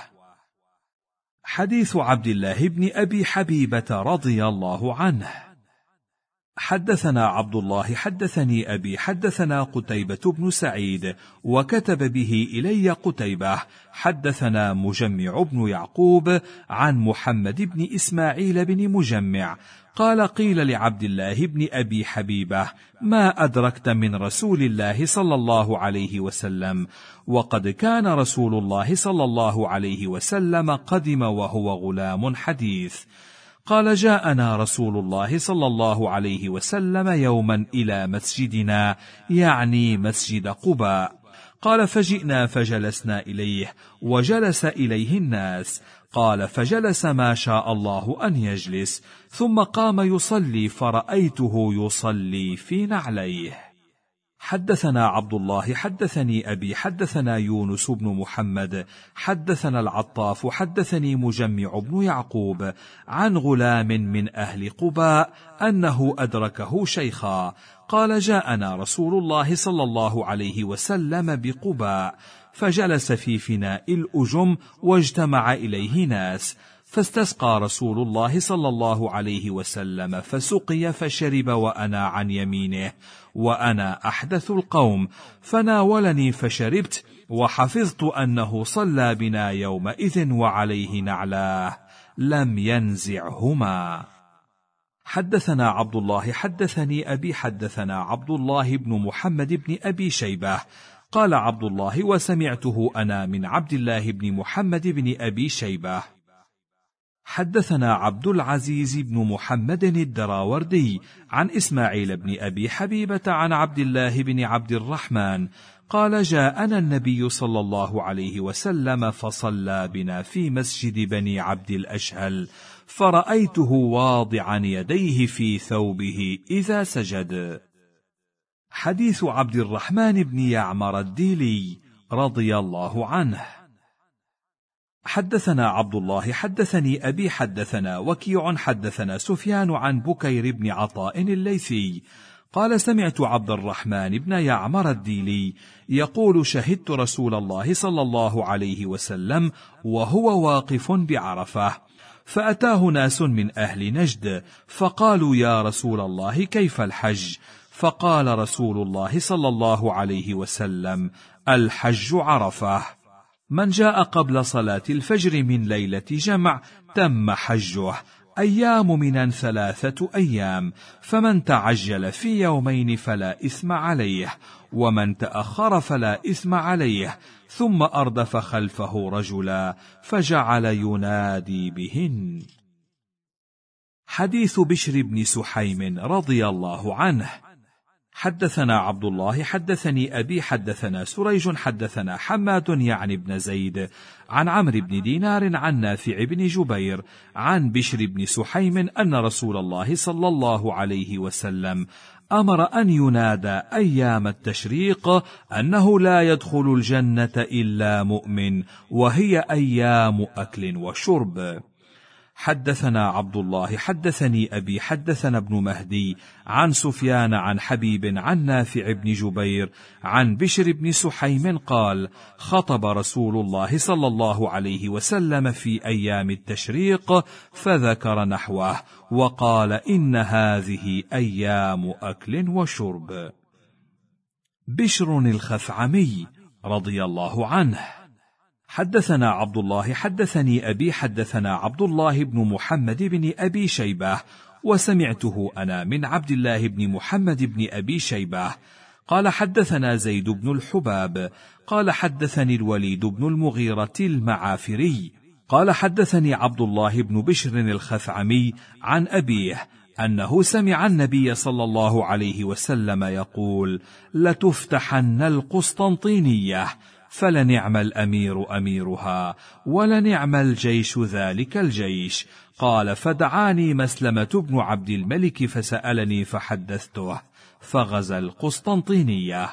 حديث عبد الله بن أبي حبيبة رضي الله عنه. حدثنا عبد الله حدثني أبي حدثنا قتيبة بن سعيد وكتب به إلي قتيبة حدثنا مجمع بن يعقوب عن محمد بن إسماعيل بن مجمع قال قيل لعبد الله بن أبي حبيبة ما أدركت من رسول الله صلى الله عليه وسلم؟ وقد كان رسول الله صلى الله عليه وسلم قدم وهو غلام حديث. قال جاءنا رسول الله صلى الله عليه وسلم يوما إلى مسجدنا يعني مسجد قباء. قال فجئنا فجلسنا إليه وجلس إليه الناس. قال فجلس ما شاء الله أن يجلس ثم قام يصلي فرأيته يصلي في نعليه. حدثنا عبد الله حدثني أبي حدثنا يونس بن محمد حدثنا العطاف حدثني مجمع بن يعقوب عن غلام من أهل قباء أنه أدركه شيخا. قال جاءنا رسول الله صلى الله عليه وسلم بقباء فجلس في فناء الأجم واجتمع إليه ناس، فاستسقى رسول الله صلى الله عليه وسلم فسقي فشرب وأنا عن يمينه وأنا أحدث القوم، فناولني فشربت وحفظت أنه صلى بنا يومئذ وعليه نعلاه لم ينزعهما. حدثنا عبد الله حدثني أبي حدثنا عبد الله بن محمد بن أبي شيبة قال عبد الله وسمعته أنا من عبد الله بن محمد بن أبي شيبة. حدثنا عبد العزيز بن محمد الدراوردي عن إسماعيل بن أبي حبيبة عن عبد الله بن عبد الرحمن قال جاءنا النبي صلى الله عليه وسلم فصلى بنا في مسجد بني عبد الأشهل فرأيته واضعا يديه في ثوبه إذا سجد. حديث عبد الرحمن بن يعمر الديلي رضي الله عنه. حدثنا عبد الله حدثني أبي حدثنا وكيع حدثنا سفيان عن بكير بن عطاء الليثي قال سمعت عبد الرحمن بن يعمر الديلي يقول شهدت رسول الله صلى الله عليه وسلم وهو واقف بعرفة، فأتاه ناس من أهل نجد فقالوا يا رسول الله كيف الحج؟ فقال رسول الله صلى الله عليه وسلم الحج عرفة، من جاء قبل صلاة الفجر من ليلة جمع تم حجه، أيام منا 3 أيام، فمن تعجل في يومين فلا إثم عليه ومن تأخر فلا إثم عليه. ثم أردف خلفه رجلا فجعل ينادي بهن. حديث بشر بن سحيم رضي الله عنه. حدثنا عبد الله حدثني أبي حدثنا سريج حدثنا حماد يعني بن زيد عن عمرو بن دينار عن نافع بن جبير عن بشر بن سحيم أن رسول الله صلى الله عليه وسلم أمر أن ينادى أيام التشريق أنه لا يدخل الجنة إلا مؤمن، وهي أيام أكل وشرب. حدثنا عبد الله حدثني أبي حدثنا ابن مهدي عن سفيان عن حبيب عن نافع بن جبير عن بشر بن سحيم قال خطب رسول الله صلى الله عليه وسلم في أيام التشريق فذكر نحوه وقال إن هذه أيام أكل وشرب. بشر الخثعمي رضي الله عنه. حدثنا عبد الله حدثني أبي حدثنا عبد الله بن محمد بن أبي شيبة وسمعته أنا من عبد الله بن محمد بن أبي شيبة قال حدثنا زيد بن الحباب قال حدثني الوليد بن المغيرة المعافري قال حدثني عبد الله بن بشر الخثعمي عن أبيه أنه سمع النبي صلى الله عليه وسلم يقول لتفتحن القسطنطينية فلنعم الأمير أميرها ولنعم الجيش ذلك الجيش. قال فدعاني مسلمة بن عبد الملك فسألني فحدثته فغزا القسطنطينية.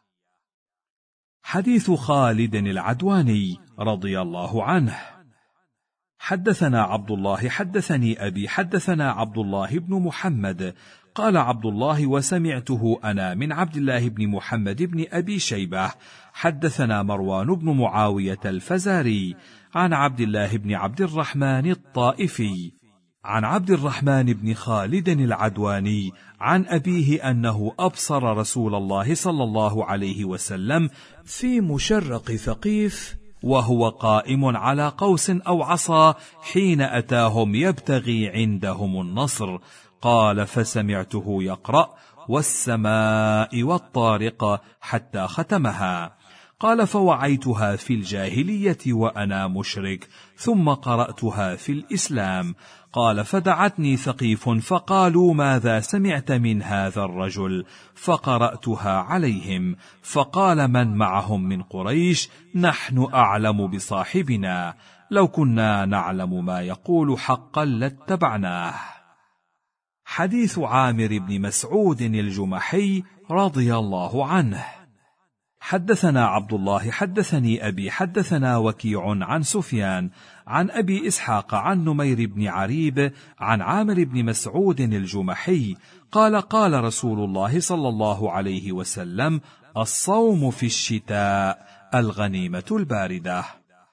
حديث خالد العدواني رضي الله عنه. حدثنا عبد الله حدثني أبي حدثنا عبد الله بن محمد قال عبد الله وسمعته أنا من عبد الله بن محمد بن أبي شيبة حدثنا مروان بن معاوية الفزاري عن عبد الله بن عبد الرحمن الطائفي عن عبد الرحمن بن خالد العدواني عن أبيه أنه أبصر رسول الله صلى الله عليه وسلم في مشرق ثقيف وهو قائم على قوس أو عصا حين أتاهم يبتغي عندهم النصر. قال: فسمعته يقرأ: والسماء والطارق حتى ختمها. قال: فوعيتها في الجاهلية وأنا مشرك، ثم قرأتها في الإسلام. قال: فدعتني ثقيف فقالوا: ماذا سمعت من هذا الرجل؟ فقرأتها عليهم، فقال من معهم من قريش: نحن أعلم بصاحبنا، لو كنا نعلم ما يقول حقا لاتبعناه. حديث عامر بن مسعود الجمحي رضي الله عنه. حدثنا عبد الله حدثني أبي حدثنا وكيع عن سفيان عن أبي إسحاق عن نمير بن عريب عن عامر بن مسعود الجمحي قال: قال رسول الله صلى الله عليه وسلم: الصوم في الشتاء الغنيمة الباردة.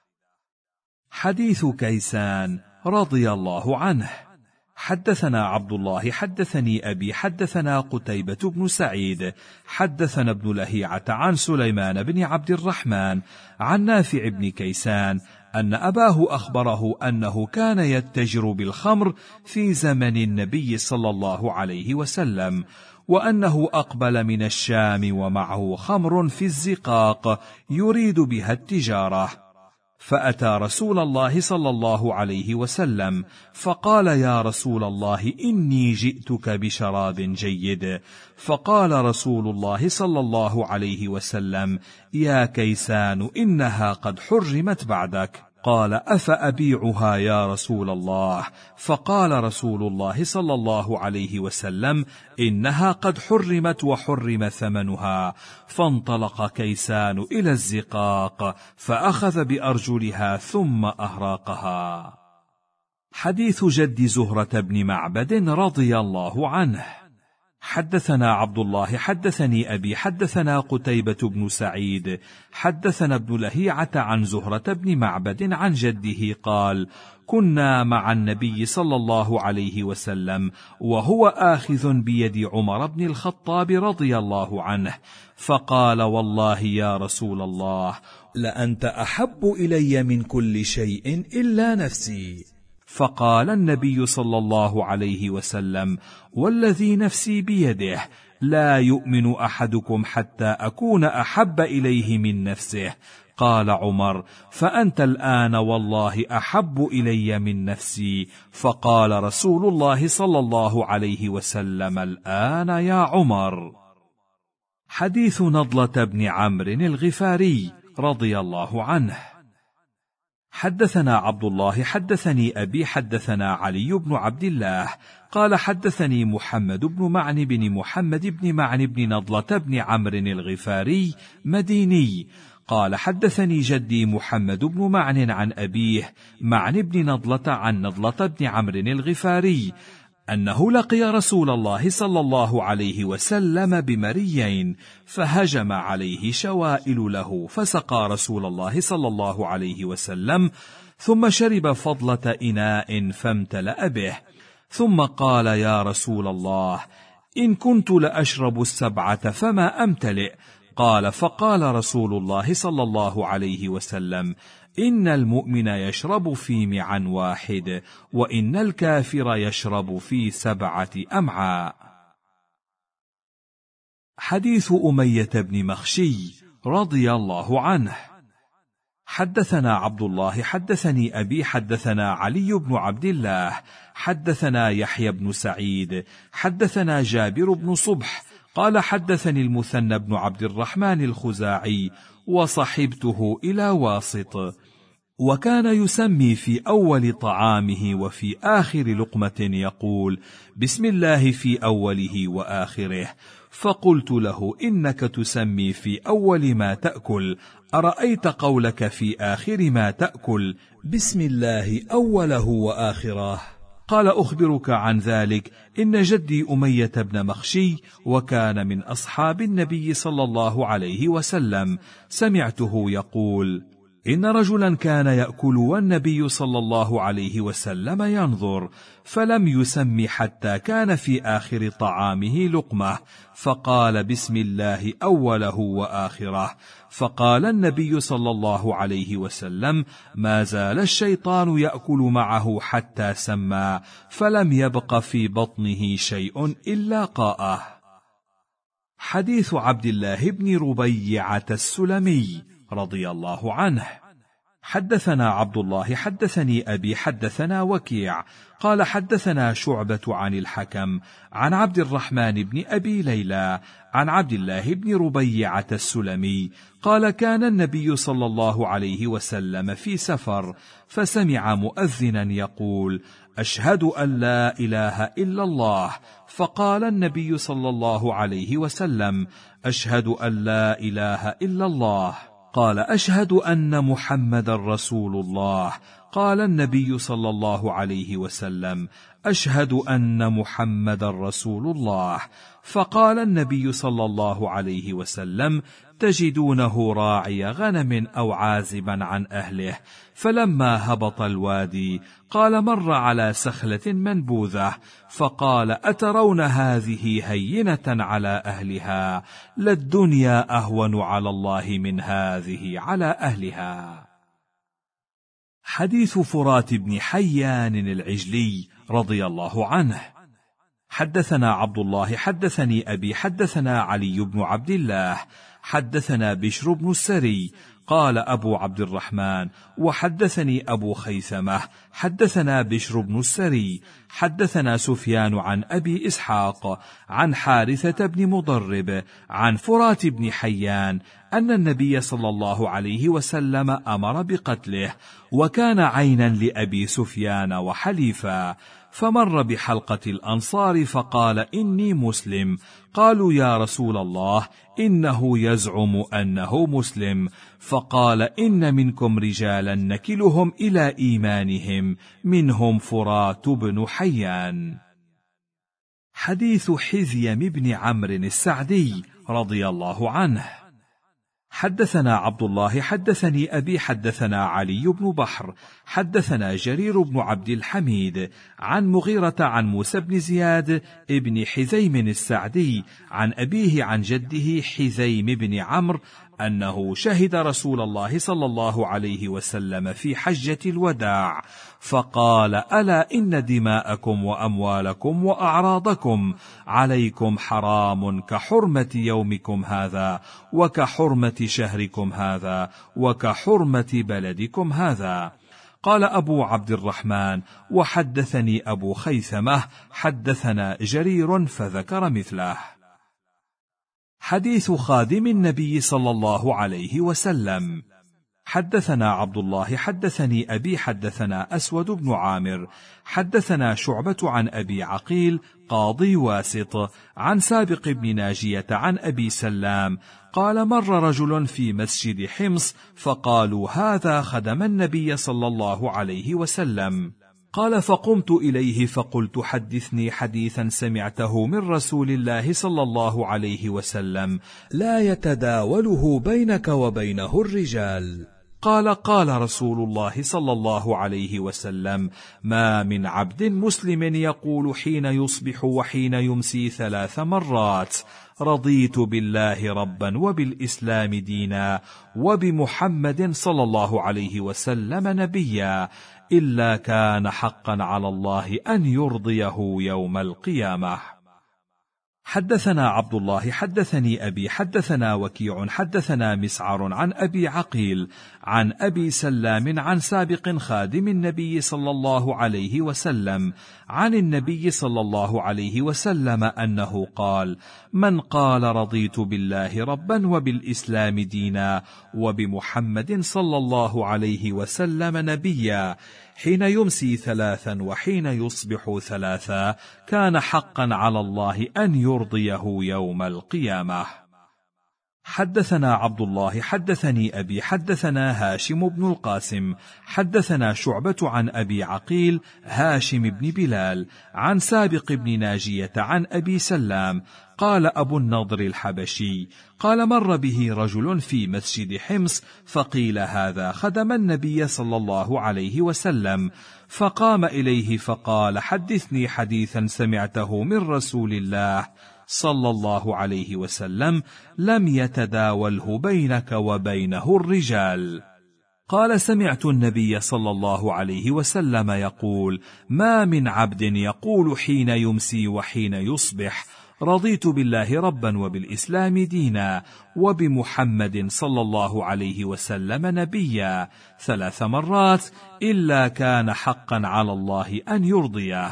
حديث كيسان رضي الله عنه. حدثنا عبد الله حدثني أبي حدثنا قتيبة بن سعيد حدثنا ابن لهيعة عن سليمان بن عبد الرحمن عن نافع بن كيسان أن أباه أخبره أنه كان يتجر بالخمر في زمن النبي صلى الله عليه وسلم، وأنه أقبل من الشام ومعه خمر في الزقاق يريد بها التجارة، فأتى رسول الله صلى الله عليه وسلم فقال: يا رسول الله، إني جئتك بشراب جيد. فقال رسول الله صلى الله عليه وسلم: يا كيسان، إنها قد حرمت بعدك. قال: أفأبيعها يا رسول الله؟ فقال رسول الله صلى الله عليه وسلم: إنها قد حرمت وحرم ثمنها. فانطلق كيسان إلى الزقاق فأخذ بأرجلها ثم أهراقها. حديث جد زهرة بن معبد رضي الله عنه. حدثنا عبد الله حدثني أبي حدثنا قتيبة بن سعيد حدثنا ابن لهيعة عن زهرة بن معبد عن جده قال: كنا مع النبي صلى الله عليه وسلم وهو آخذ بيد عمر بن الخطاب رضي الله عنه، فقال: والله يا رسول الله، لأنت أحب إلي من كل شيء إلا نفسي. فقال النبي صلى الله عليه وسلم: والذي نفسي بيده، لا يؤمن أحدكم حتى أكون أحب إليه من نفسه. قال عمر: فأنت الآن والله أحب إلي من نفسي. فقال رسول الله صلى الله عليه وسلم: الآن يا عمر. حديث نضلة بن عمرو الغفاري رضي الله عنه. حدثنا عبد الله حدثني أبي حدثنا علي بن عبد الله قال: حدثني محمد بن معن بن محمد بن معن بن نضلة بن عمرو الغفاري مديني قال: حدثني جدي محمد بن معن عن أبيه معن بن نضلة عن نضلة بن عمرو الغفاري أنه لقي رسول الله صلى الله عليه وسلم بمريين، فهجم عليه شوائل له، فسقى رسول الله صلى الله عليه وسلم، ثم شرب فضلة إناء فامتلأ به، ثم قال: يا رسول الله، إن كنت لأشرب السبعة فما أمتلئ. قال: فقال رسول الله صلى الله عليه وسلم: إن المؤمن يشرب في معا واحد، وإن الكافر يشرب في 7 أمعاء. حديث أمية بن مخشي رضي الله عنه. حدثنا عبد الله حدثني أبي حدثنا علي بن عبد الله حدثنا يحيى بن سعيد حدثنا جابر بن صبح قال: حدثني المثنى بن عبد الرحمن الخزاعي وصحبته إلى واسط، وكان يسمي في أول طعامه وفي آخر لقمة يقول: بسم الله في أوله وآخره. فقلت له: إنك تسمي في أول ما تأكل، أرأيت قولك في آخر ما تأكل بسم الله أوله وآخره؟ قال: أخبرك عن ذلك، إن جدي أمية بن مخشي وكان من أصحاب النبي صلى الله عليه وسلم، سمعته يقول: إن رجلا كان يأكل والنبي صلى الله عليه وسلم ينظر، فلم يسم حتى كان في آخر طعامه لقمة، فقال بسم الله أوله وآخره، فقال النبي صلى الله عليه وسلم: ما زال الشيطان يأكل معه حتى سمى، فلم يبق في بطنه شيء إلا قاءه. حديث عبد الله بن ربيعة السلمي رضي الله عنه: حدثنا عبد الله حدثني أبي حدثنا وكيع قال حدثنا شعبة عن الحكم عن عبد الرحمن بن أبي ليلى عن عبد الله بن ربيعة السلمي قال: كان النبي صلى الله عليه وسلم في سفر، فسمع مؤذنا يقول: أشهد أن لا إله إلا الله، فقال النبي صلى الله عليه وسلم: أشهد أن لا إله إلا الله. قال: أشهد أن محمد رسول الله. قال النبي صلى الله عليه وسلم: أشهد أن محمد رسول الله. فقال النبي صلى الله عليه وسلم: تجدونه راعي غنم أو عازبا عن أهله. فلما هبط الوادي قال: مر على سخلة منبوذة، فقال: أترون هذه هينة على أهلها؟ للدنيا أهون على الله من هذه على أهلها. حديث فرات بن حيان العجلي رضي الله عنه: حدثنا عبد الله حدثني أبي حدثنا علي بن عبد الله حدثنا بشر بن السري قال أبو عبد الرحمن: وحدثني أبو خيثمة حدثنا بشر بن السري حدثنا سفيان عن أبي إسحاق عن حارثة بن مضرب عن فرات بن حيان أن النبي صلى الله عليه وسلم أمر بقتله، وكان عينا لأبي سفيان وحليفا، فمر بحلقة الأنصار فقال: إني مسلم. قالوا: يا رسول الله، إنه يزعم أنه مسلم. فقال: إن منكم رجالا نكلهم إلى إيمانهم، منهم فرات بن حيان. حديث حذيم بن عمرو السعدي رضي الله عنه: حدثنا عبد الله حدثني أبي حدثنا علي بن بحر حدثنا جرير بن عبد الحميد عن مغيرة عن موسى بن زياد ابن حذيم السعدي عن أبيه عن جده حذيم بن عمرو أنه شهد رسول الله صلى الله عليه وسلم في حجة الوداع، فقال: ألا إن دماءكم وأموالكم وأعراضكم عليكم حرام كحرمة يومكم هذا، وكحرمة شهركم هذا، وكحرمة بلدكم هذا. قال أبو عبد الرحمن: وحدثني أبو خيثمة حدثنا جرير فذكر مثله. حديث خادم النبي صلى الله عليه وسلم: حدثنا عبد الله حدثني أبي حدثنا أسود بن عامر حدثنا شعبة عن أبي عقيل قاضي واسط عن سابق بن ناجية عن أبي سلام قال: مر رجل في مسجد حمص فقالوا: هذا خدم النبي صلى الله عليه وسلم. قال: فقمت إليه فقلت: حدثني حديثا سمعته من رسول الله صلى الله عليه وسلم لا يتداوله بينك وبينه الرجال. قال: قال رسول الله صلى الله عليه وسلم: ما من عبد مسلم يقول حين يصبح وحين يمسي 3 مرات: رضيت بالله ربا وبالإسلام دينا وبمحمد صلى الله عليه وسلم نبيا، إلا كان حقا على الله أن يرضيه يوم القيامة. حدثنا عبد الله حدثني أبي حدثنا وكيع حدثنا مسعر عن أبي عقيل عن أبي سلام عن سابق خادم النبي صلى الله عليه وسلم عن النبي صلى الله عليه وسلم أنه قال: من قال رضيت بالله ربا وبالإسلام دينا وبمحمد صلى الله عليه وسلم نبيا حين يمسي 3 وحين يصبح 3 كان حقا على الله أن يرضيه يوم القيامة. حدثنا عبد الله حدثني أبي حدثنا هاشم بن القاسم حدثنا شعبة عن أبي عقيل هاشم بن بلال عن سابق بن ناجية عن أبي سلام قال أبو النضر الحبشي قال مر به رجل في مسجد حمص فقيل هذا خدم النبي صلى الله عليه وسلم، فقام إليه فقال حدثني حديثا سمعته من رسول الله صلى الله عليه وسلم لم يتداوله بينك وبينه الرجال. قال سمعت النبي صلى الله عليه وسلم يقول ما من عبد يقول حين يمسي وحين يصبح رضيت بالله ربا وبالإسلام دينا وبمحمد صلى الله عليه وسلم نبيا 3 مرات إلا كان حقا على الله أن يرضيه.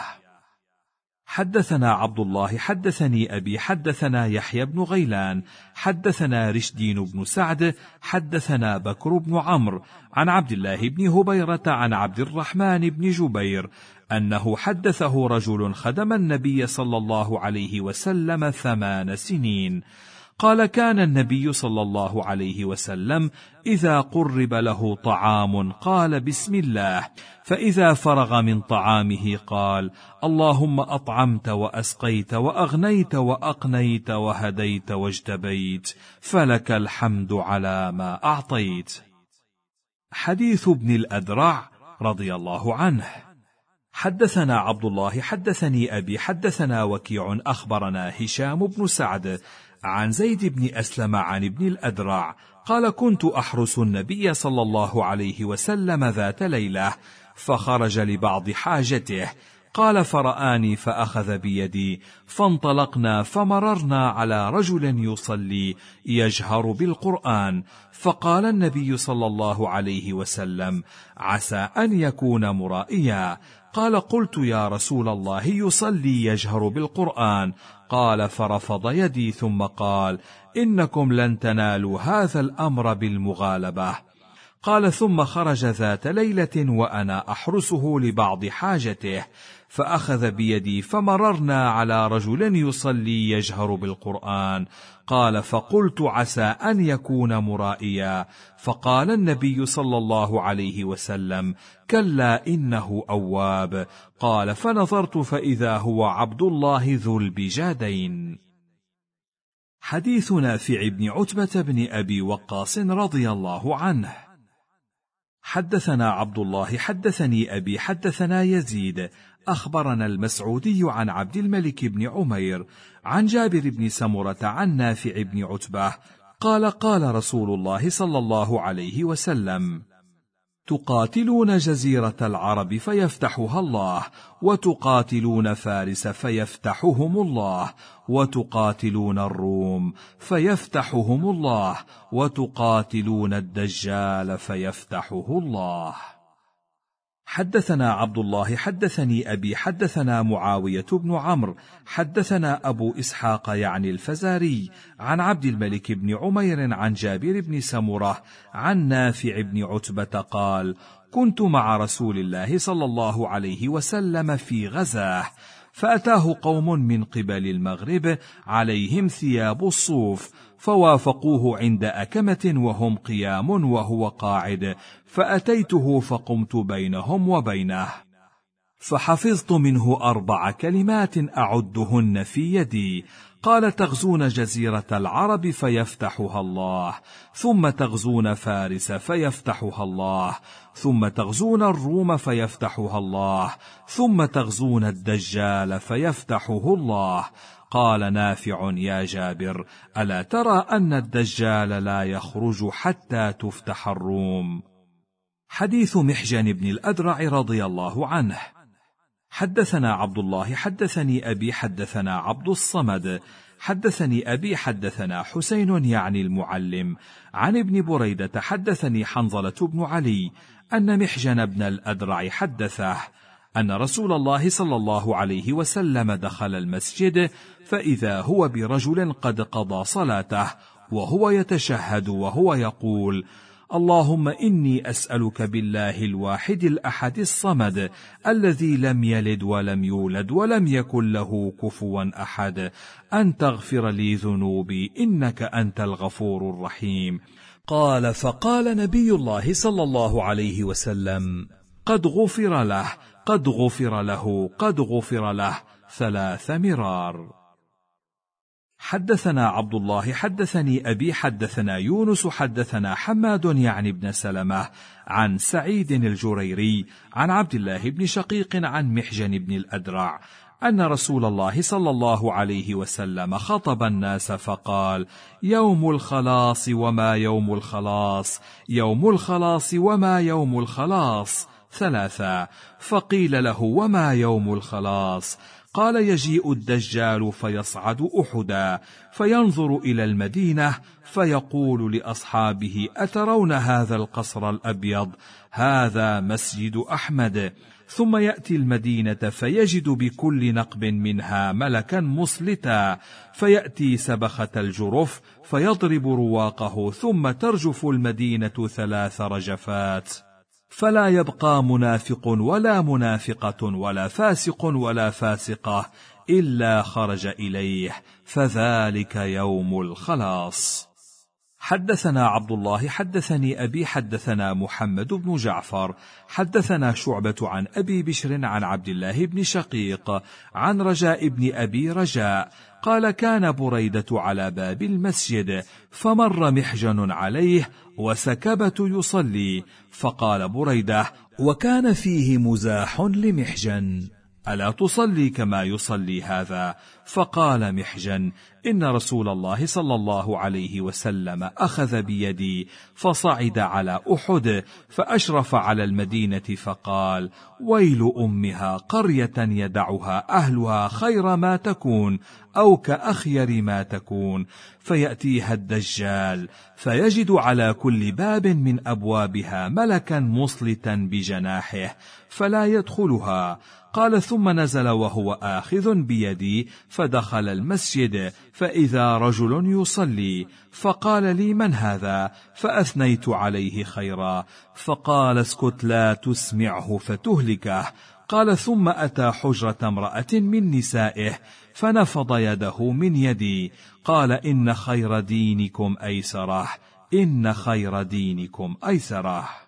حدثنا عبد الله حدثني أبي حدثنا يحيى بن غيلان حدثنا رشدين بن سعد حدثنا بكر بن عمرو عن عبد الله بن هبيرة عن عبد الرحمن بن جبير أنه حدثه رجل خدم النبي صلى الله عليه وسلم 8 سنين. قال كان النبي صلى الله عليه وسلم إذا قرب له طعام قال بسم الله، فإذا فرغ من طعامه قال اللهم أطعمت وأسقيت وأغنيت وأقنيت وهديت واجتبيت فلك الحمد على ما أعطيت. حديث ابن الأدرع رضي الله عنه. حدثنا عبد الله حدثني أبي حدثنا وكيع أخبرنا هشام بن سعد عن زيد بن أسلم عن ابن الأدرع قال كنت أحرس النبي صلى الله عليه وسلم ذات ليلة فخرج لبعض حاجته، قال فرآني فأخذ بيدي فانطلقنا فمررنا على رجل يصلي يجهر بالقرآن، فقال النبي صلى الله عليه وسلم عسى أن يكون مرائيا. قال قلت يا رسول الله يصلي يجهر بالقرآن؟ قال فرفض يدي ثم قال إنكم لن تنالوا هذا الأمر بالمغالبة. قال ثم خرج ذات ليلة وأنا أحرسه لبعض حاجته فأخذ بيدي فمررنا على رجل يصلي يجهر بالقرآن، قال فقلت عسى أن يكون مرائيا، فقال النبي صلى الله عليه وسلم كلا إنه أواب. قال فنظرت فإذا هو عبد الله ذو البجادين. حديث نافع بن عتبة بن أبي وقاص رضي الله عنه. حدثنا عبد الله حدثني أبي حدثنا يزيد أخبرنا المسعودي عن عبد الملك بن عمير عن جابر بن سمرة عن نافع بن عتبة قال قال رسول الله صلى الله عليه وسلم تقاتلون جزيرة العرب فيفتحها الله، وتقاتلون فارس فيفتحهم الله، وتقاتلون الروم فيفتحهم الله، وتقاتلون الدجال فيفتحه الله. حدثنا عبد الله حدثني أبي حدثنا معاوية بن عمرو حدثنا أبو إسحاق يعني الفزاري عن عبد الملك بن عمير عن جابر بن سمرة عن نافع بن عتبة قال كنت مع رسول الله صلى الله عليه وسلم في غزاه، فأتاه قوم من قبل المغرب عليهم ثياب الصوف، فوافقوه عند أكمة وهم قيام وهو قاعد، فأتيته فقمت بينهم وبينه، فحفظت منه 4 كلمات أعدهن في يدي. قال تغزون جزيرة العرب فيفتحها الله، ثم تغزون فارس فيفتحها الله، ثم تغزون الروم فيفتحها الله، ثم تغزون الدجال فيفتحه الله. قال نافع يا جابر ألا ترى أن الدجال لا يخرج حتى تفتح الروم؟ حديث محجن بن الأدرع رضي الله عنه. حدثنا عبد الله حدثني أبي حدثنا عبد الصمد حدثني أبي حدثنا حسين يعني المعلم عن ابن بريدة حدثني حنظلة بن علي أن محجن بن الأدرع حدثه أن رسول الله صلى الله عليه وسلم دخل المسجد فإذا هو برجل قد قضى صلاته وهو يتشهد وهو يقول اللهم إني أسألك بالله الواحد الأحد الصمد الذي لم يلد ولم يولد ولم يكن له كفوا أحد أن تغفر لي ذنوبي إنك أنت الغفور الرحيم. قال فقال نبي الله صلى الله عليه وسلم قد غفر له قد غفر له قد غفر له 3 مرار. حدثنا عبد الله حدثني أبي حدثنا يونس حدثنا حماد يعني بن سلمة عن سعيد الجريري عن عبد الله بن شقيق عن محجن بن الأدرع أن رسول الله صلى الله عليه وسلم خطب الناس فقال: يوم الخلاص وما يوم الخلاص، يوم الخلاص وما يوم الخلاص، ثلاثا. فقيل له: وما يوم الخلاص؟ قال: يجيء الدجال فيصعد أحدا فينظر إلى المدينة فيقول لأصحابه: أترون هذا القصر الأبيض؟ هذا مسجد أحمد. ثم يأتي المدينة فيجد بكل نقب منها ملكا مصلتا، فيأتي سبخة الجرف فيضرب رواقه، ثم ترجف المدينة 3 رجفات، فلا يبقى منافق ولا منافقة ولا فاسق ولا فاسقة إلا خرج إليه، فذلك يوم الخلاص. حدثنا عبد الله حدثني أبي حدثنا محمد بن جعفر حدثنا شعبة عن أبي بشر عن عبد الله بن شقيق عن رجاء بن أبي رجاء قال: كان بريدة على باب المسجد، فمر محجن عليه وسكبة يصلي، فقال بريدة: وكان فيه مزاح لمحجن: ألا تصلي كما يصلي هذا؟ فقال محجن: إن رسول الله صلى الله عليه وسلم أخذ بيدي فصعد على أحد فأشرف على المدينة فقال: ويل أمها، قرية يدعها أهلها خير ما تكون أو كأخير ما تكون، فيأتيها الدجال فيجد على كل باب من أبوابها ملكا مصلتا بجناحه فلا يدخلها. قال: ثم نزل وهو آخذ بيدي فدخل المسجد فإذا رجل يصلي، فقال لي: من هذا؟ فأثنيت عليه خيرا، فقال: اسكت لا تسمعه فتهلكه. قال: ثم أتى حجرة امرأة من نسائه فنفض يده من يدي، قال: إن خير دينكم أيسره، إن خير دينكم أيسره.